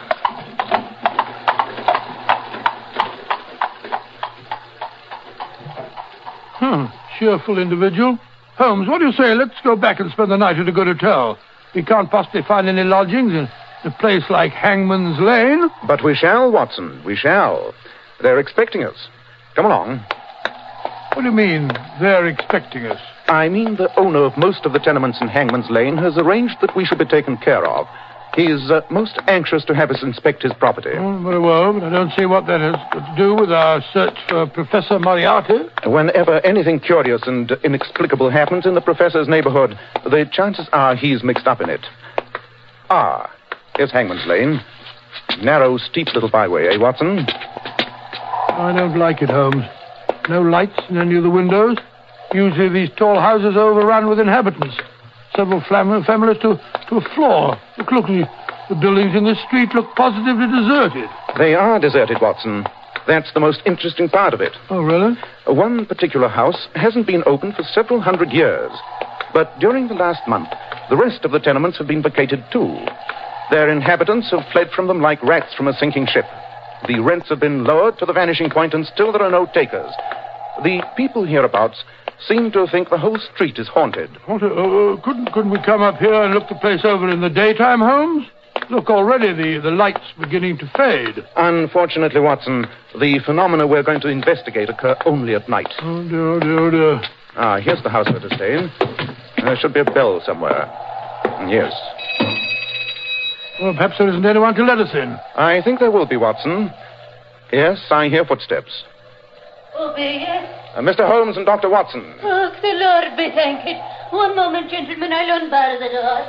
N: Hmm, cheerful individual. Holmes, what do you say? Let's go back and spend the night at a good hotel. We can't possibly find any lodgings in a place like Hangman's Lane.
L: But we shall, Watson. We shall. They're expecting us. Come along.
N: What do you mean, they're expecting us?
L: I mean the owner of most of the tenements in Hangman's Lane has arranged that we should be taken care of. He's uh, most anxious to have us inspect his property.
N: Oh, very well, but I don't see what that has got to do with our search for Professor Moriarty.
L: Whenever anything curious and inexplicable happens in the professor's neighborhood, the chances are he's mixed up in it. Ah, here's Hangman's Lane. Narrow, steep little byway, eh, Watson?
N: I don't like it, Holmes. No lights in any of the windows. Usually these tall houses are overrun with inhabitants. Several flam- families to, to a floor. Look, look, the, the buildings in this street look positively deserted.
L: They are deserted, Watson. That's the most interesting part of it.
N: Oh, really?
L: One particular house hasn't been open for several hundred years. But during the last month, the rest of the tenements have been vacated too. Their inhabitants have fled from them like rats from a sinking ship. The rents have been lowered to the vanishing point, and still there are no takers. The people hereabouts seem to think the whole street is haunted.
N: What, uh, uh, couldn't, couldn't we come up here and look the place over in the daytime, Holmes? Look, already the, the light's beginning to fade.
L: Unfortunately, Watson, the phenomena we're going to investigate occur only at night.
N: Oh, dear, oh, dear, oh, dear.
L: Ah, here's the house we're to stay in. There should be a bell somewhere. Yes.
N: Well, perhaps there isn't anyone to let us in.
L: I think there will be, Watson. Yes, I hear footsteps.
P: Obey it.
L: Uh, Mister Holmes and Doctor Watson.
P: Oh, the Lord be thanked. One moment, gentlemen. I'll unbar the door.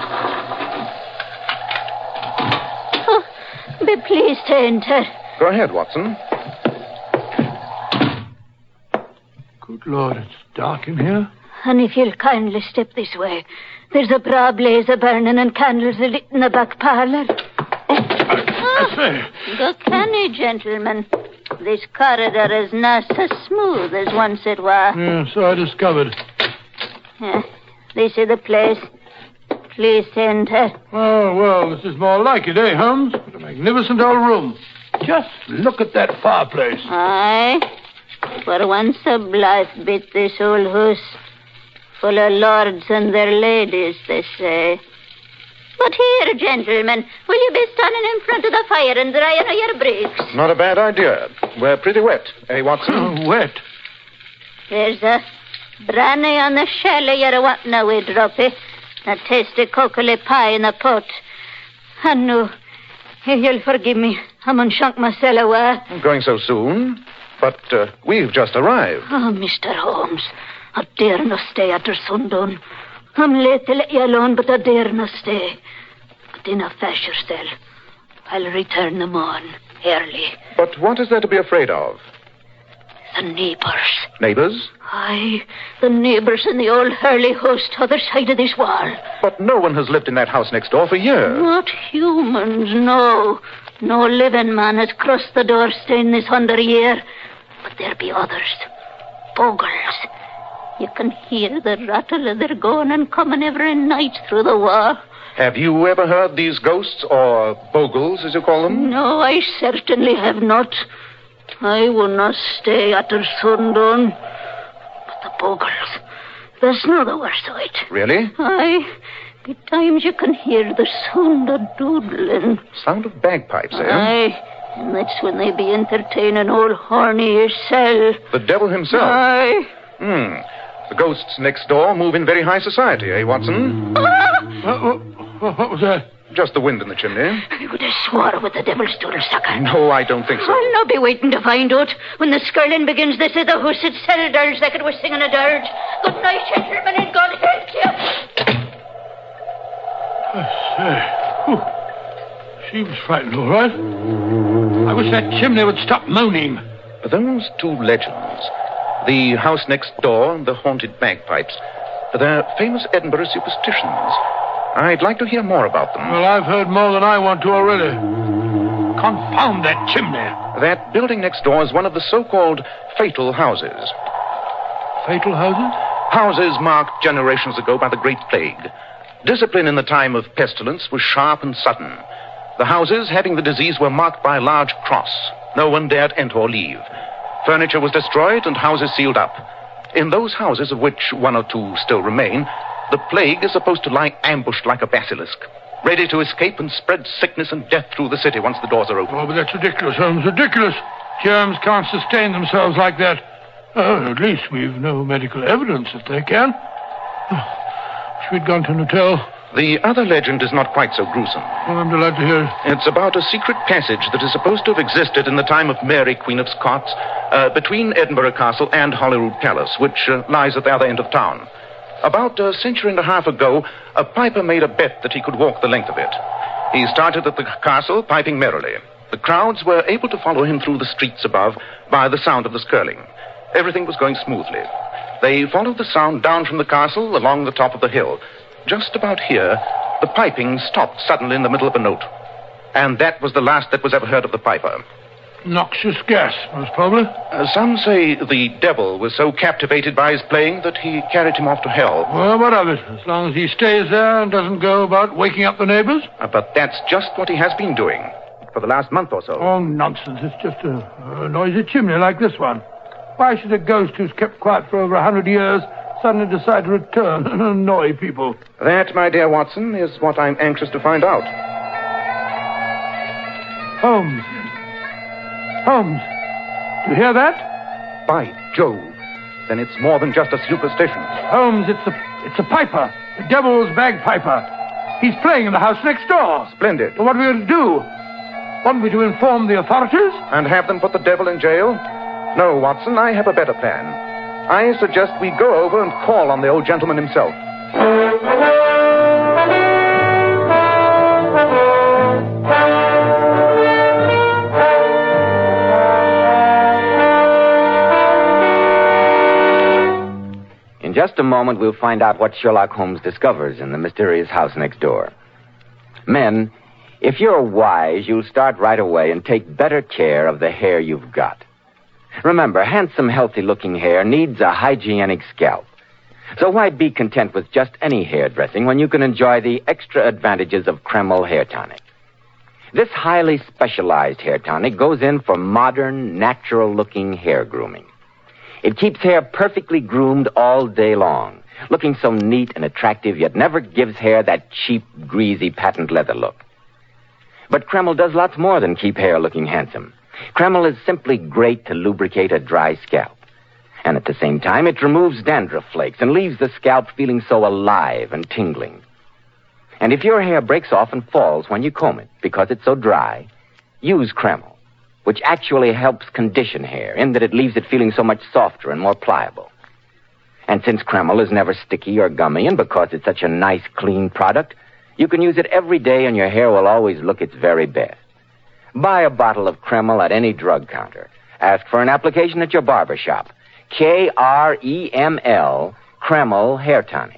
I: Oh, be pleased to enter.
L: Go ahead, Watson.
N: Good Lord, it's dark in here.
I: And if you'll kindly step this way, there's a broad blaze a burning and candles a lit in the back parlour.
N: I say.
I: Go canny, gentlemen. This corridor is not so smooth as once it was.
N: Yeah, so I discovered.
P: Uh, this is the place. Please enter.
N: Oh, well, this is more like it, eh, Holmes? What a magnificent old room. Just look at that fireplace.
P: Aye. For once a blithe bit, this old house. Full of lords and their ladies, they say. But here, gentlemen, will you be standing in front of the fire and drying your bricks?
L: Not a bad idea. We're pretty wet, eh, Watson?
N: Wet?
P: There's a brandy on the shell you're wanting away, Droppy. A tasty cockle pie in the pot. And no, you'll forgive me. I'm on shunk myself away.
L: Going so soon? But uh, we've just arrived.
P: Oh, Mister Holmes, I dare not stay after sundown. I'm late to let you alone, but I dare not stay. But in a fash yourself. I'll return them on early.
L: But what is there to be afraid of?
P: The neighbours.
L: Neighbours?
P: Aye, the neighbours in the old Hurley house t'other side of this wall.
L: But no one has lived in that house next door for years.
P: Not humans, no. No living man has crossed the door staying this hundred year. But there be others. Bogles. You can hear the rattle of their going and coming every night through the wall.
L: Have you ever heard these ghosts, or bogles, as you call them?
P: No, I certainly have not. I will not stay after sundown. But the bogles, there's no the worst of it.
L: Really?
P: Aye. At times you can hear the sound of doodling.
L: Sound of bagpipes, eh?
P: Aye. And that's when they be entertaining old Horny yourself.
L: The devil himself?
P: Aye.
L: Hmm. The ghosts next door move in very high society, eh, Watson?
N: Uh, what, what was that?
L: Just the wind in the chimney.
P: I would have swore with the devil's doodle sucker.
L: No, I don't think so.
P: I'll not be waiting to find out. When the skirling begins, this is the house itself, dirge like it was singing a dirge. Good night, gentlemen, and God help you.
N: I say. Whew. She was frightened, all right. I wish that chimney would stop moaning.
L: Those two legends, the house next door and the haunted bagpipes, they're famous Edinburgh superstitions. I'd like to hear more about them.
N: Well, I've heard more than I want to already. Confound that chimney.
L: That building next door is one of the so-called fatal houses.
N: Fatal houses?
L: Houses marked generations ago by the Great Plague. Discipline in the time of pestilence was sharp and sudden. The houses having the disease were marked by a large cross. No one dared enter or leave. Furniture was destroyed and houses sealed up. In those houses, of which one or two still remain, the plague is supposed to lie ambushed like a basilisk, ready to escape and spread sickness and death through the city once the doors are open.
N: Oh, but that's ridiculous, Holmes, ridiculous. Germs can't sustain themselves like that. Oh, at least we've no medical evidence that they can. Oh, wish we'd gone to an hotel.
L: The other legend is not quite so gruesome.
N: Oh, I'm delighted to hear it.
L: It's about a secret passage that is supposed to have existed in the time of Mary, Queen of Scots, uh, between Edinburgh Castle and Holyrood Palace, which uh, lies at the other end of town. About a century and a half ago, a piper made a bet that he could walk the length of it. He started at the castle, piping merrily. The crowds were able to follow him through the streets above by the sound of the skirling. Everything was going smoothly. They followed the sound down from the castle along the top of the hill. Just about here, the piping stopped suddenly in the middle of a note. And that was the last that was ever heard of the piper.
N: Noxious gas, most probably.
L: Uh, some say the devil was so captivated by his playing that he carried him off to hell.
N: Well, what of it? As long as he stays there and doesn't go about waking up the neighbors.
L: Uh, but that's just what he has been doing for the last month or so.
N: Oh, nonsense. It's just a, a noisy chimney like this one. Why should a ghost who's kept quiet for over a hundred years suddenly decide to return and annoy people?
L: That, my dear Watson, is what I'm anxious to find out.
N: Holmes. Holmes. Do you hear that?
L: By Jove. Then it's more than just a superstition.
N: Holmes, it's a, it's a piper. The devil's bagpiper. He's playing in the house next door.
L: Splendid.
N: Well, what are we going to do? Want me to inform the authorities?
L: And have them put the devil in jail? No, Watson, I have a better plan. I suggest we go over and call on the old gentleman himself.
M: In just a moment, we'll find out what Sherlock Holmes discovers in the mysterious house next door. Men, if you're wise, you'll start right away and take better care of the hair you've got. Remember, handsome, healthy-looking hair needs a hygienic scalp. So why be content with just any hair dressing when you can enjoy the extra advantages of Kreml Hair Tonic? This highly specialized hair tonic goes in for modern, natural-looking hair grooming. It keeps hair perfectly groomed all day long, looking so neat and attractive, yet never gives hair that cheap, greasy, patent leather look. But Kreml does lots more than keep hair looking handsome. Kreml is simply great to lubricate a dry scalp. And at the same time, it removes dandruff flakes and leaves the scalp feeling so alive and tingling. And if your hair breaks off and falls when you comb it because it's so dry, use Kreml, which actually helps condition hair in that it leaves it feeling so much softer and more pliable. And since Kreml is never sticky or gummy, and because it's such a nice, clean product, you can use it every day and your hair will always look its very best. Buy a bottle of Kreml at any drug counter. Ask for an application at your barber shop. K R E M L, Kreml Hair Tonic.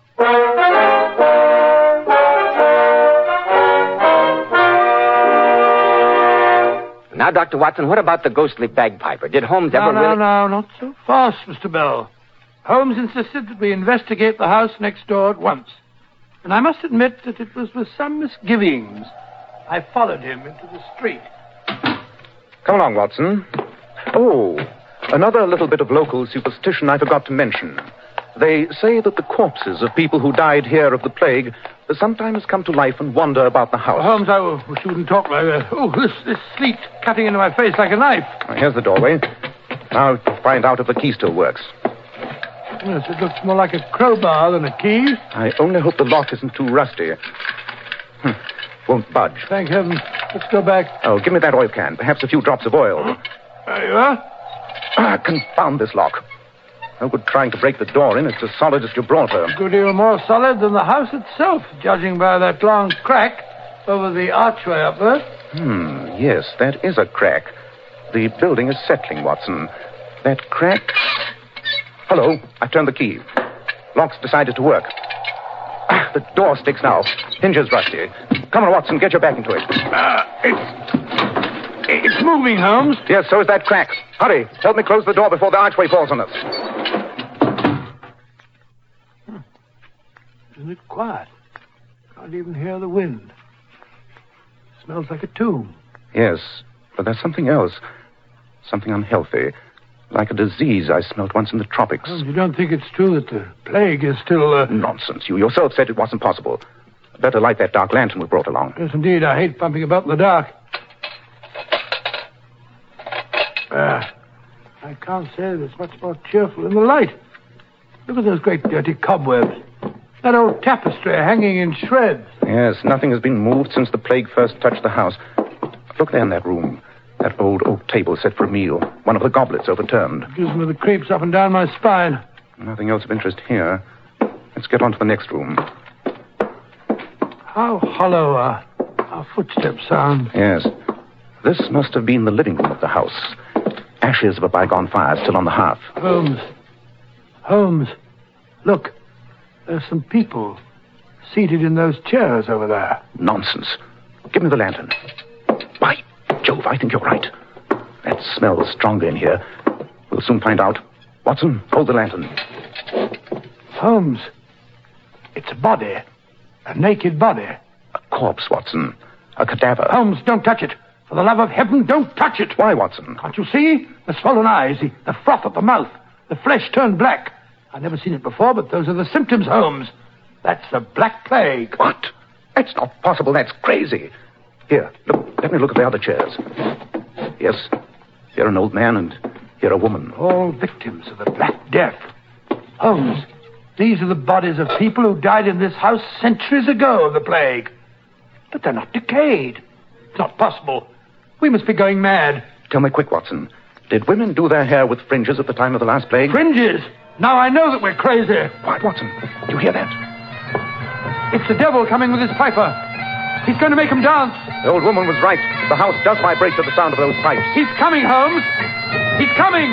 M: Now, Doctor Watson, what about the ghostly bagpiper? Did Holmes
N: no,
M: ever
N: no,
M: really...
N: No, no, not so fast, Mister Bell. Holmes insisted that we investigate the house next door at once. And I must admit that it was with some misgivings I followed him into the street.
L: Come along, Watson. Oh, another little bit of local superstition I forgot to mention. They say that the corpses of people who died here of the plague sometimes come to life and wander about the house.
N: Oh, Holmes, I wish you wouldn't talk like that. Oh, this, this sleet cutting into my face like a knife.
L: Oh, here's the doorway. Now find out if the key still works.
N: Yes, it looks more like a crowbar than a key.
L: I only hope the lock isn't too rusty. Hm. Won't budge.
N: Thank heaven. Let's go back.
L: Oh, give me that oil can. Perhaps a few drops of oil.
N: There you are.
L: Ah, confound this lock. No good trying to break the door in. It's as solid as Gibraltar.
N: A good deal more solid than the house itself, judging by that long crack over the archway up there.
L: Hmm, yes, that is a crack. The building is settling, Watson. That crack... Hello, I turned the key. Lock's decided to work. Ah, the door sticks now. Hinges rusty. Come on, Watson, get your back into it.
N: Uh, it's... It's moving, Holmes.
L: Yes, so is that crack. Hurry, help me close the door before the archway falls on us.
N: Hmm. Isn't it quiet? Can't even hear the wind. Smells like a tomb.
L: Yes, but there's something else. Something unhealthy. Like a disease I smelt once in the tropics.
N: Well, you don't think it's true that the plague is still... Uh...
L: Nonsense. You yourself said it wasn't possible. Better light that dark lantern we brought along.
N: Yes, indeed. I hate bumping about in the dark. Uh, I can't say that it's much more cheerful in the light. Look at those great dirty cobwebs. That old tapestry hanging in shreds.
L: Yes, nothing has been moved since the plague first touched the house. Look there in that room. That old oak table set for a meal. One of the goblets overturned.
N: It gives me the creeps up and down my spine.
L: Nothing else of interest here. Let's get on to the next room.
N: How hollow our, our footsteps sound.
L: Yes. This must have been the living room of the house. Ashes of a bygone fire still on the hearth.
N: Holmes. Holmes. Look. There's some people seated in those chairs over there.
L: Nonsense. Give me the lantern. By Jove, I think you're right. That smells stronger in here. We'll soon find out. Watson, hold the lantern.
N: Holmes. It's a body. A naked body.
L: A corpse, Watson. A cadaver.
N: Holmes, don't touch it. For the love of heaven, don't touch it.
L: Why, Watson?
N: Can't you see? The swollen eyes, the, the froth at the mouth, the flesh turned black. I've never seen it before, but those are the symptoms, Holmes. That's the Black Plague.
L: What? That's not possible. That's crazy. Here, look. Let me look at the other chairs. Yes, here an old man and here a woman.
N: All victims of the Black Death. Holmes, these are the bodies of people who died in this house centuries ago of the plague. But they're not decayed. It's not possible. We must be going mad.
L: Tell me quick, Watson. Did women do their hair with fringes at the time of the last plague?
N: Fringes? Now I know that we're crazy.
L: Quiet, Watson. Do you hear that?
N: It's the devil coming with his piper. He's going to make him dance.
L: The old woman was right. The house does vibrate to the sound of those pipes.
N: He's coming, Holmes. He's coming.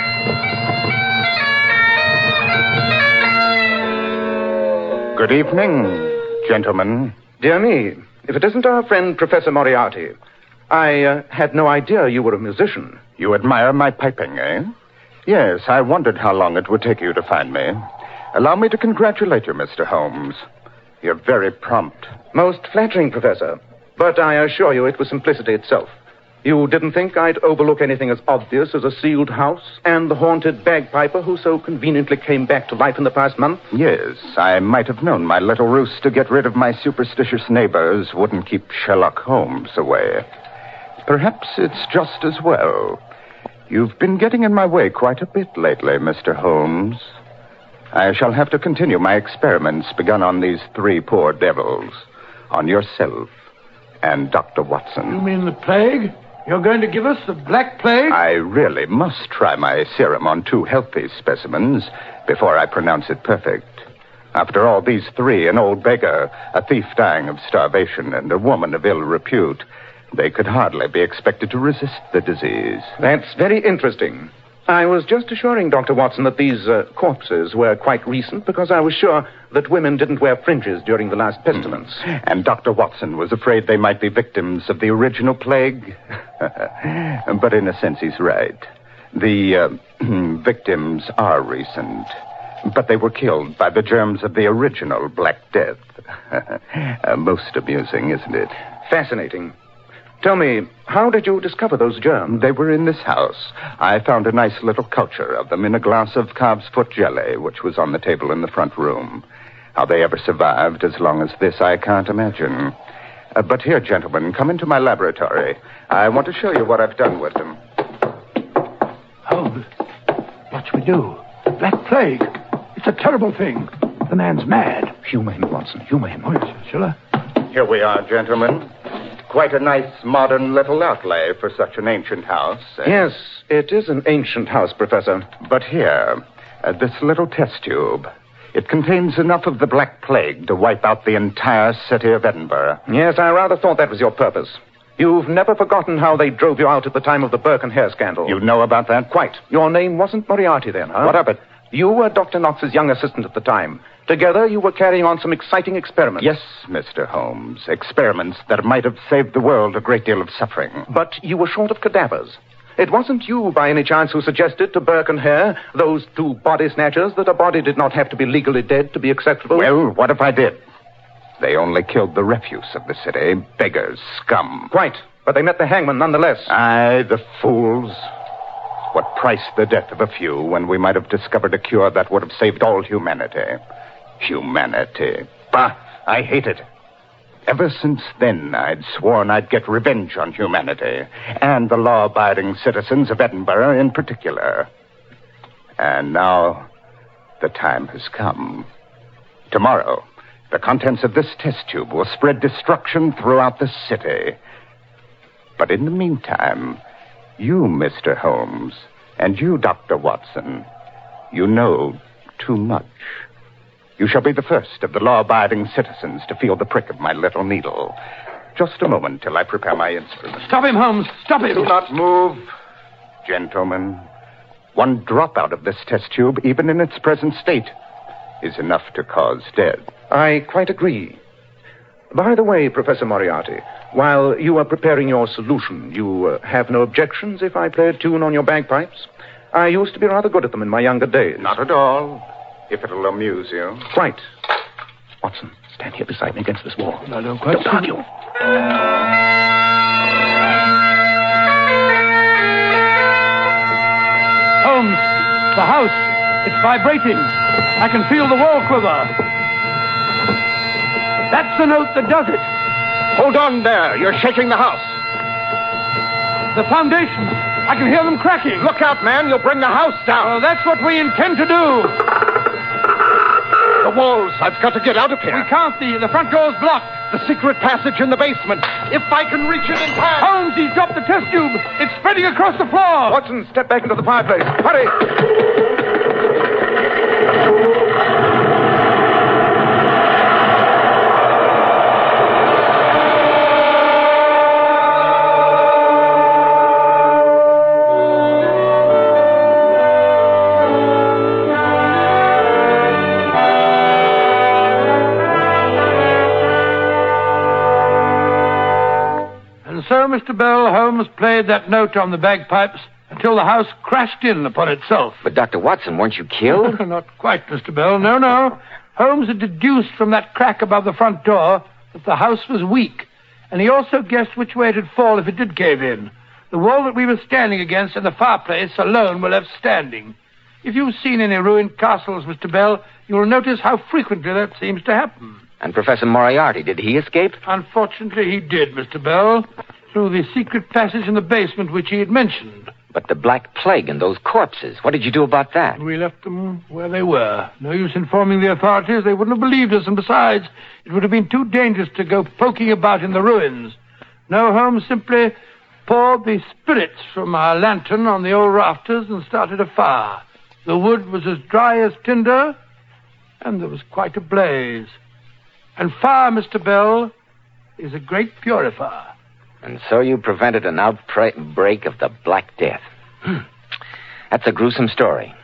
Q: Good evening, gentlemen.
L: Dear me, if it isn't our friend Professor Moriarty. I uh, had no idea you were a musician.
Q: You admire my piping, eh? Yes, I wondered how long it would take you to find me. Allow me to congratulate you, Mister Holmes. You're very prompt.
L: Most flattering, Professor. But I assure you it was simplicity itself. You didn't think I'd overlook anything as obvious as a sealed house and the haunted bagpiper who so conveniently came back to life in the past month?
Q: Yes, I might have known my little ruse to get rid of my superstitious neighbors wouldn't keep Sherlock Holmes away. Perhaps it's just as well. You've been getting in my way quite a bit lately, Mister Holmes. I shall have to continue my experiments begun on these three poor devils, on yourself and Doctor Watson.
N: You mean the plague? You're going to give us the Black Plague?
Q: I really must try my serum on two healthy specimens before I pronounce it perfect. After all, these three, an old beggar, a thief dying of starvation, and a woman of ill repute, they could hardly be expected to resist the disease.
L: That's very interesting. I was just assuring Doctor Watson that these uh, corpses were quite recent because I was sure that women didn't wear fringes during the last pestilence.
Q: Mm. And Doctor Watson was afraid they might be victims of the original plague. But in a sense, he's right. The uh, victims are recent, but they were killed by the germs of the original Black Death. uh, most amusing, isn't it?
L: Fascinating. Tell me, how did you discover those germs?
Q: They were in this house. I found a nice little culture of them in a glass of calf's foot jelly, which was on the table in the front room. How they ever survived as long as this, I can't imagine. Uh, but here, gentlemen, come into my laboratory. I want to show you what I've done with them.
N: Holmes, what shall we do? The Black Plague. It's a terrible thing. The man's mad.
L: Humor him, Watson. Humor him.
N: Oh, yes, shall I?
Q: Here we are, gentlemen. Quite a nice modern little outlay for such an ancient house.
L: Uh, yes, it is an ancient house, Professor.
Q: But here, uh, this little test tube, it contains enough of the Black Plague to wipe out the entire city of Edinburgh.
L: Yes, I rather thought that was your purpose. You've never forgotten how they drove you out at the time of the Burke and Hare scandal.
Q: You know about that?
L: Quite. Your name wasn't Moriarty then, huh?
Q: What of it?
L: You were Doctor Knox's young assistant at the time. Together, you were carrying on some exciting experiments.
Q: Yes, Mister Holmes. Experiments that might have saved the world a great deal of suffering.
L: But you were short of cadavers. It wasn't you, by any chance, who suggested to Burke and Hare, those two body snatchers, that a body did not have to be legally dead to be acceptable?
Q: Well, what if I did? They only killed the refuse of the city. Beggars, scum.
L: Quite. But they met the hangman nonetheless.
Q: Aye, the fools. What price the death of a few when we might have discovered a cure that would have saved all humanity? Humanity. Bah, I hate it. Ever since then, I'd sworn I'd get revenge on humanity, and the law-abiding citizens of Edinburgh in particular. And now, the time has come. Tomorrow, the contents of this test tube will spread destruction throughout the city. But in the meantime, you, Mister Holmes, and you, Doctor Watson, you know too much. You shall be the first of the law-abiding citizens to feel the prick of my little needle. Just a moment till I prepare my instrument.
N: Stop him, Holmes. Stop him.
Q: Do not move, gentlemen. One drop out of this test tube, even in its present state, is enough to cause death.
L: I quite agree. By the way, Professor Moriarty, while you are preparing your solution, you uh, have no objections if I play a tune on your bagpipes? I used to be rather good at them in my younger days.
Q: Not at all. If it'll amuse you.
L: Quite. Watson, stand here beside me against this wall.
N: I don't quite
L: Don't argue.
N: Holmes, the house. It's vibrating. I can feel the wall quiver. That's the note that does it.
Q: Hold on there. You're shaking the house.
N: The foundations. I can hear them cracking.
Q: Look out, man. You'll bring the house down.
N: Well, that's what we intend to do.
Q: The walls. I've got to get out of here.
N: We can't. The, the front door's blocked.
Q: The secret passage in the basement. If I can reach it in time.
N: Holmes, he's dropped the test tube. It's spreading across the floor.
L: Watson, step back into the fireplace. Hurry.
N: So, Mister Bell, Holmes played that note on the bagpipes until the house crashed in upon itself.
M: But, Doctor Watson, weren't you killed?
N: Not quite, Mister Bell. No, no. Holmes had deduced from that crack above the front door that the house was weak, and he also guessed which way it'd fall if it did cave in. The wall that we were standing against and the fireplace alone were left standing. If you've seen any ruined castles, Mister Bell, you'll notice how frequently that seems to happen.
M: And Professor Moriarty, did he escape?
N: Unfortunately, he did, Mister Bell, through the secret passage in the basement which he had mentioned.
M: But the Black Plague and those corpses, what did you do about that?
N: We left them where they were. No use informing the authorities. They wouldn't have believed us, and besides, it would have been too dangerous to go poking about in the ruins. No, Holmes simply poured the spirits from our lantern on the old rafters and started a fire. The wood was as dry as tinder, and there was quite a blaze. And fire, Mister Bell, is a great purifier.
M: And so you prevented an outbreak of the Black Death. Hmm. That's a gruesome story.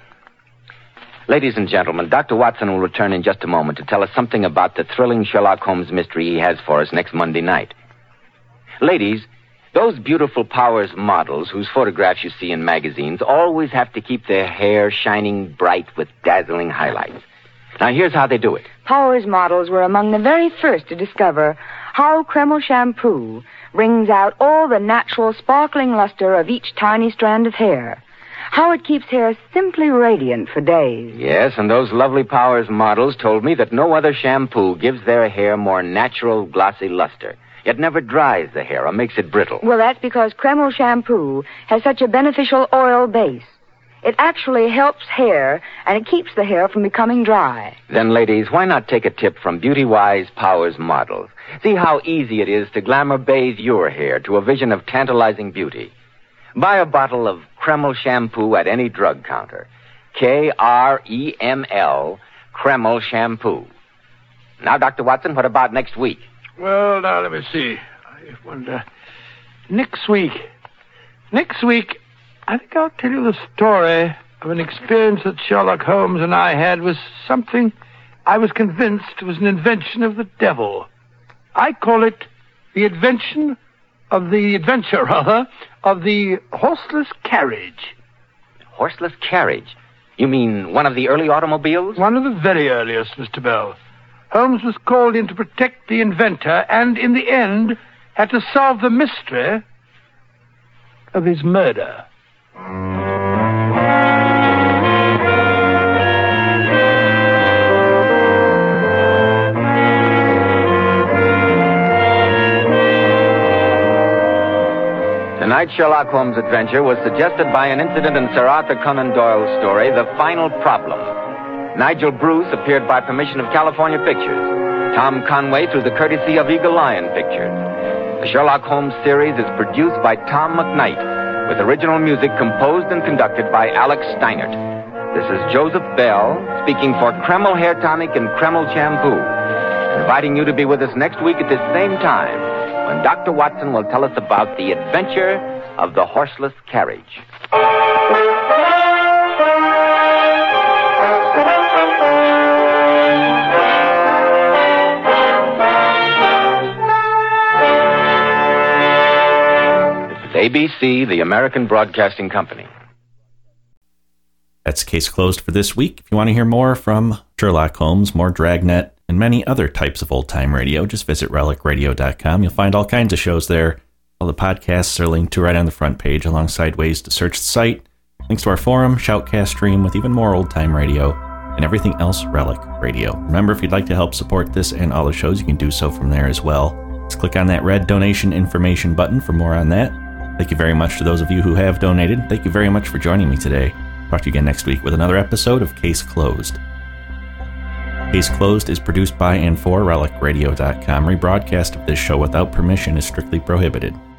M: Ladies and gentlemen, Doctor Watson will return in just a moment to tell us something about the thrilling Sherlock Holmes mystery he has for us next Monday night. Ladies, those beautiful Powers models whose photographs you see in magazines always have to keep their hair shining bright with dazzling highlights. Now, here's how they do it.
J: Powers models were among the very first to discover how Kreml shampoo brings out all the natural sparkling luster of each tiny strand of hair. How it keeps hair simply radiant for days.
M: Yes, and those lovely Powers models told me that no other shampoo gives their hair more natural, glossy luster. It never dries the hair or makes it brittle.
J: Well, that's because Kreml shampoo has such a beneficial oil base. It actually helps hair, and it keeps the hair from becoming dry.
M: Then, ladies, why not take a tip from Beauty-Wise Powers models? See how easy it is to glamour bathe your hair to a vision of tantalizing beauty. Buy a bottle of Kreml shampoo at any drug counter. K R E M L, Kreml shampoo. Now, Doctor Watson, what about next week?
N: Well, now, let me see. I wonder. Next week. Next week, I think I'll tell you the story of an experience that Sherlock Holmes and I had with something I was convinced was an invention of the devil. I call it the invention of the adventure, rather, of the horseless carriage.
M: Horseless carriage? You mean one of the early automobiles?
N: One of the very earliest, Mister Bell. Holmes was called in to protect the inventor and, in the end, had to solve the mystery of his murder.
M: Tonight's Sherlock Holmes adventure was suggested by an incident in Sir Arthur Conan Doyle's story, The Final Problem. Nigel Bruce appeared by permission of California Pictures. Tom Conway through the courtesy of Eagle Lion Pictures. The Sherlock Holmes series is produced by Tom McKnight, with original music composed and conducted by Alex Steinert. This is Joseph Bell, speaking for Kreml Hair Tonic and Kreml Shampoo, inviting you to be with us next week at this same time, when Doctor Watson will tell us about the adventure of the horseless carriage. A B C, the American Broadcasting Company.
A: That's Case Closed for this week. If you want to hear more from Sherlock Holmes, more Dragnet, and many other types of old-time radio, just visit relic radio dot com. You'll find all kinds of shows there. All the podcasts are linked to right on the front page, alongside ways to search the site, links to our forum, Shoutcast stream with even more old-time radio, and everything else Relic Radio. Remember, if you'd like to help support this and all the shows, you can do so from there as well. Just click on that red donation information button for more on that. Thank you very much to those of you who have donated. Thank you very much for joining me today. Talk to you again next week with another episode of Case Closed. Case Closed is produced by and for relic radio dot com. Rebroadcast of this show without permission is strictly prohibited.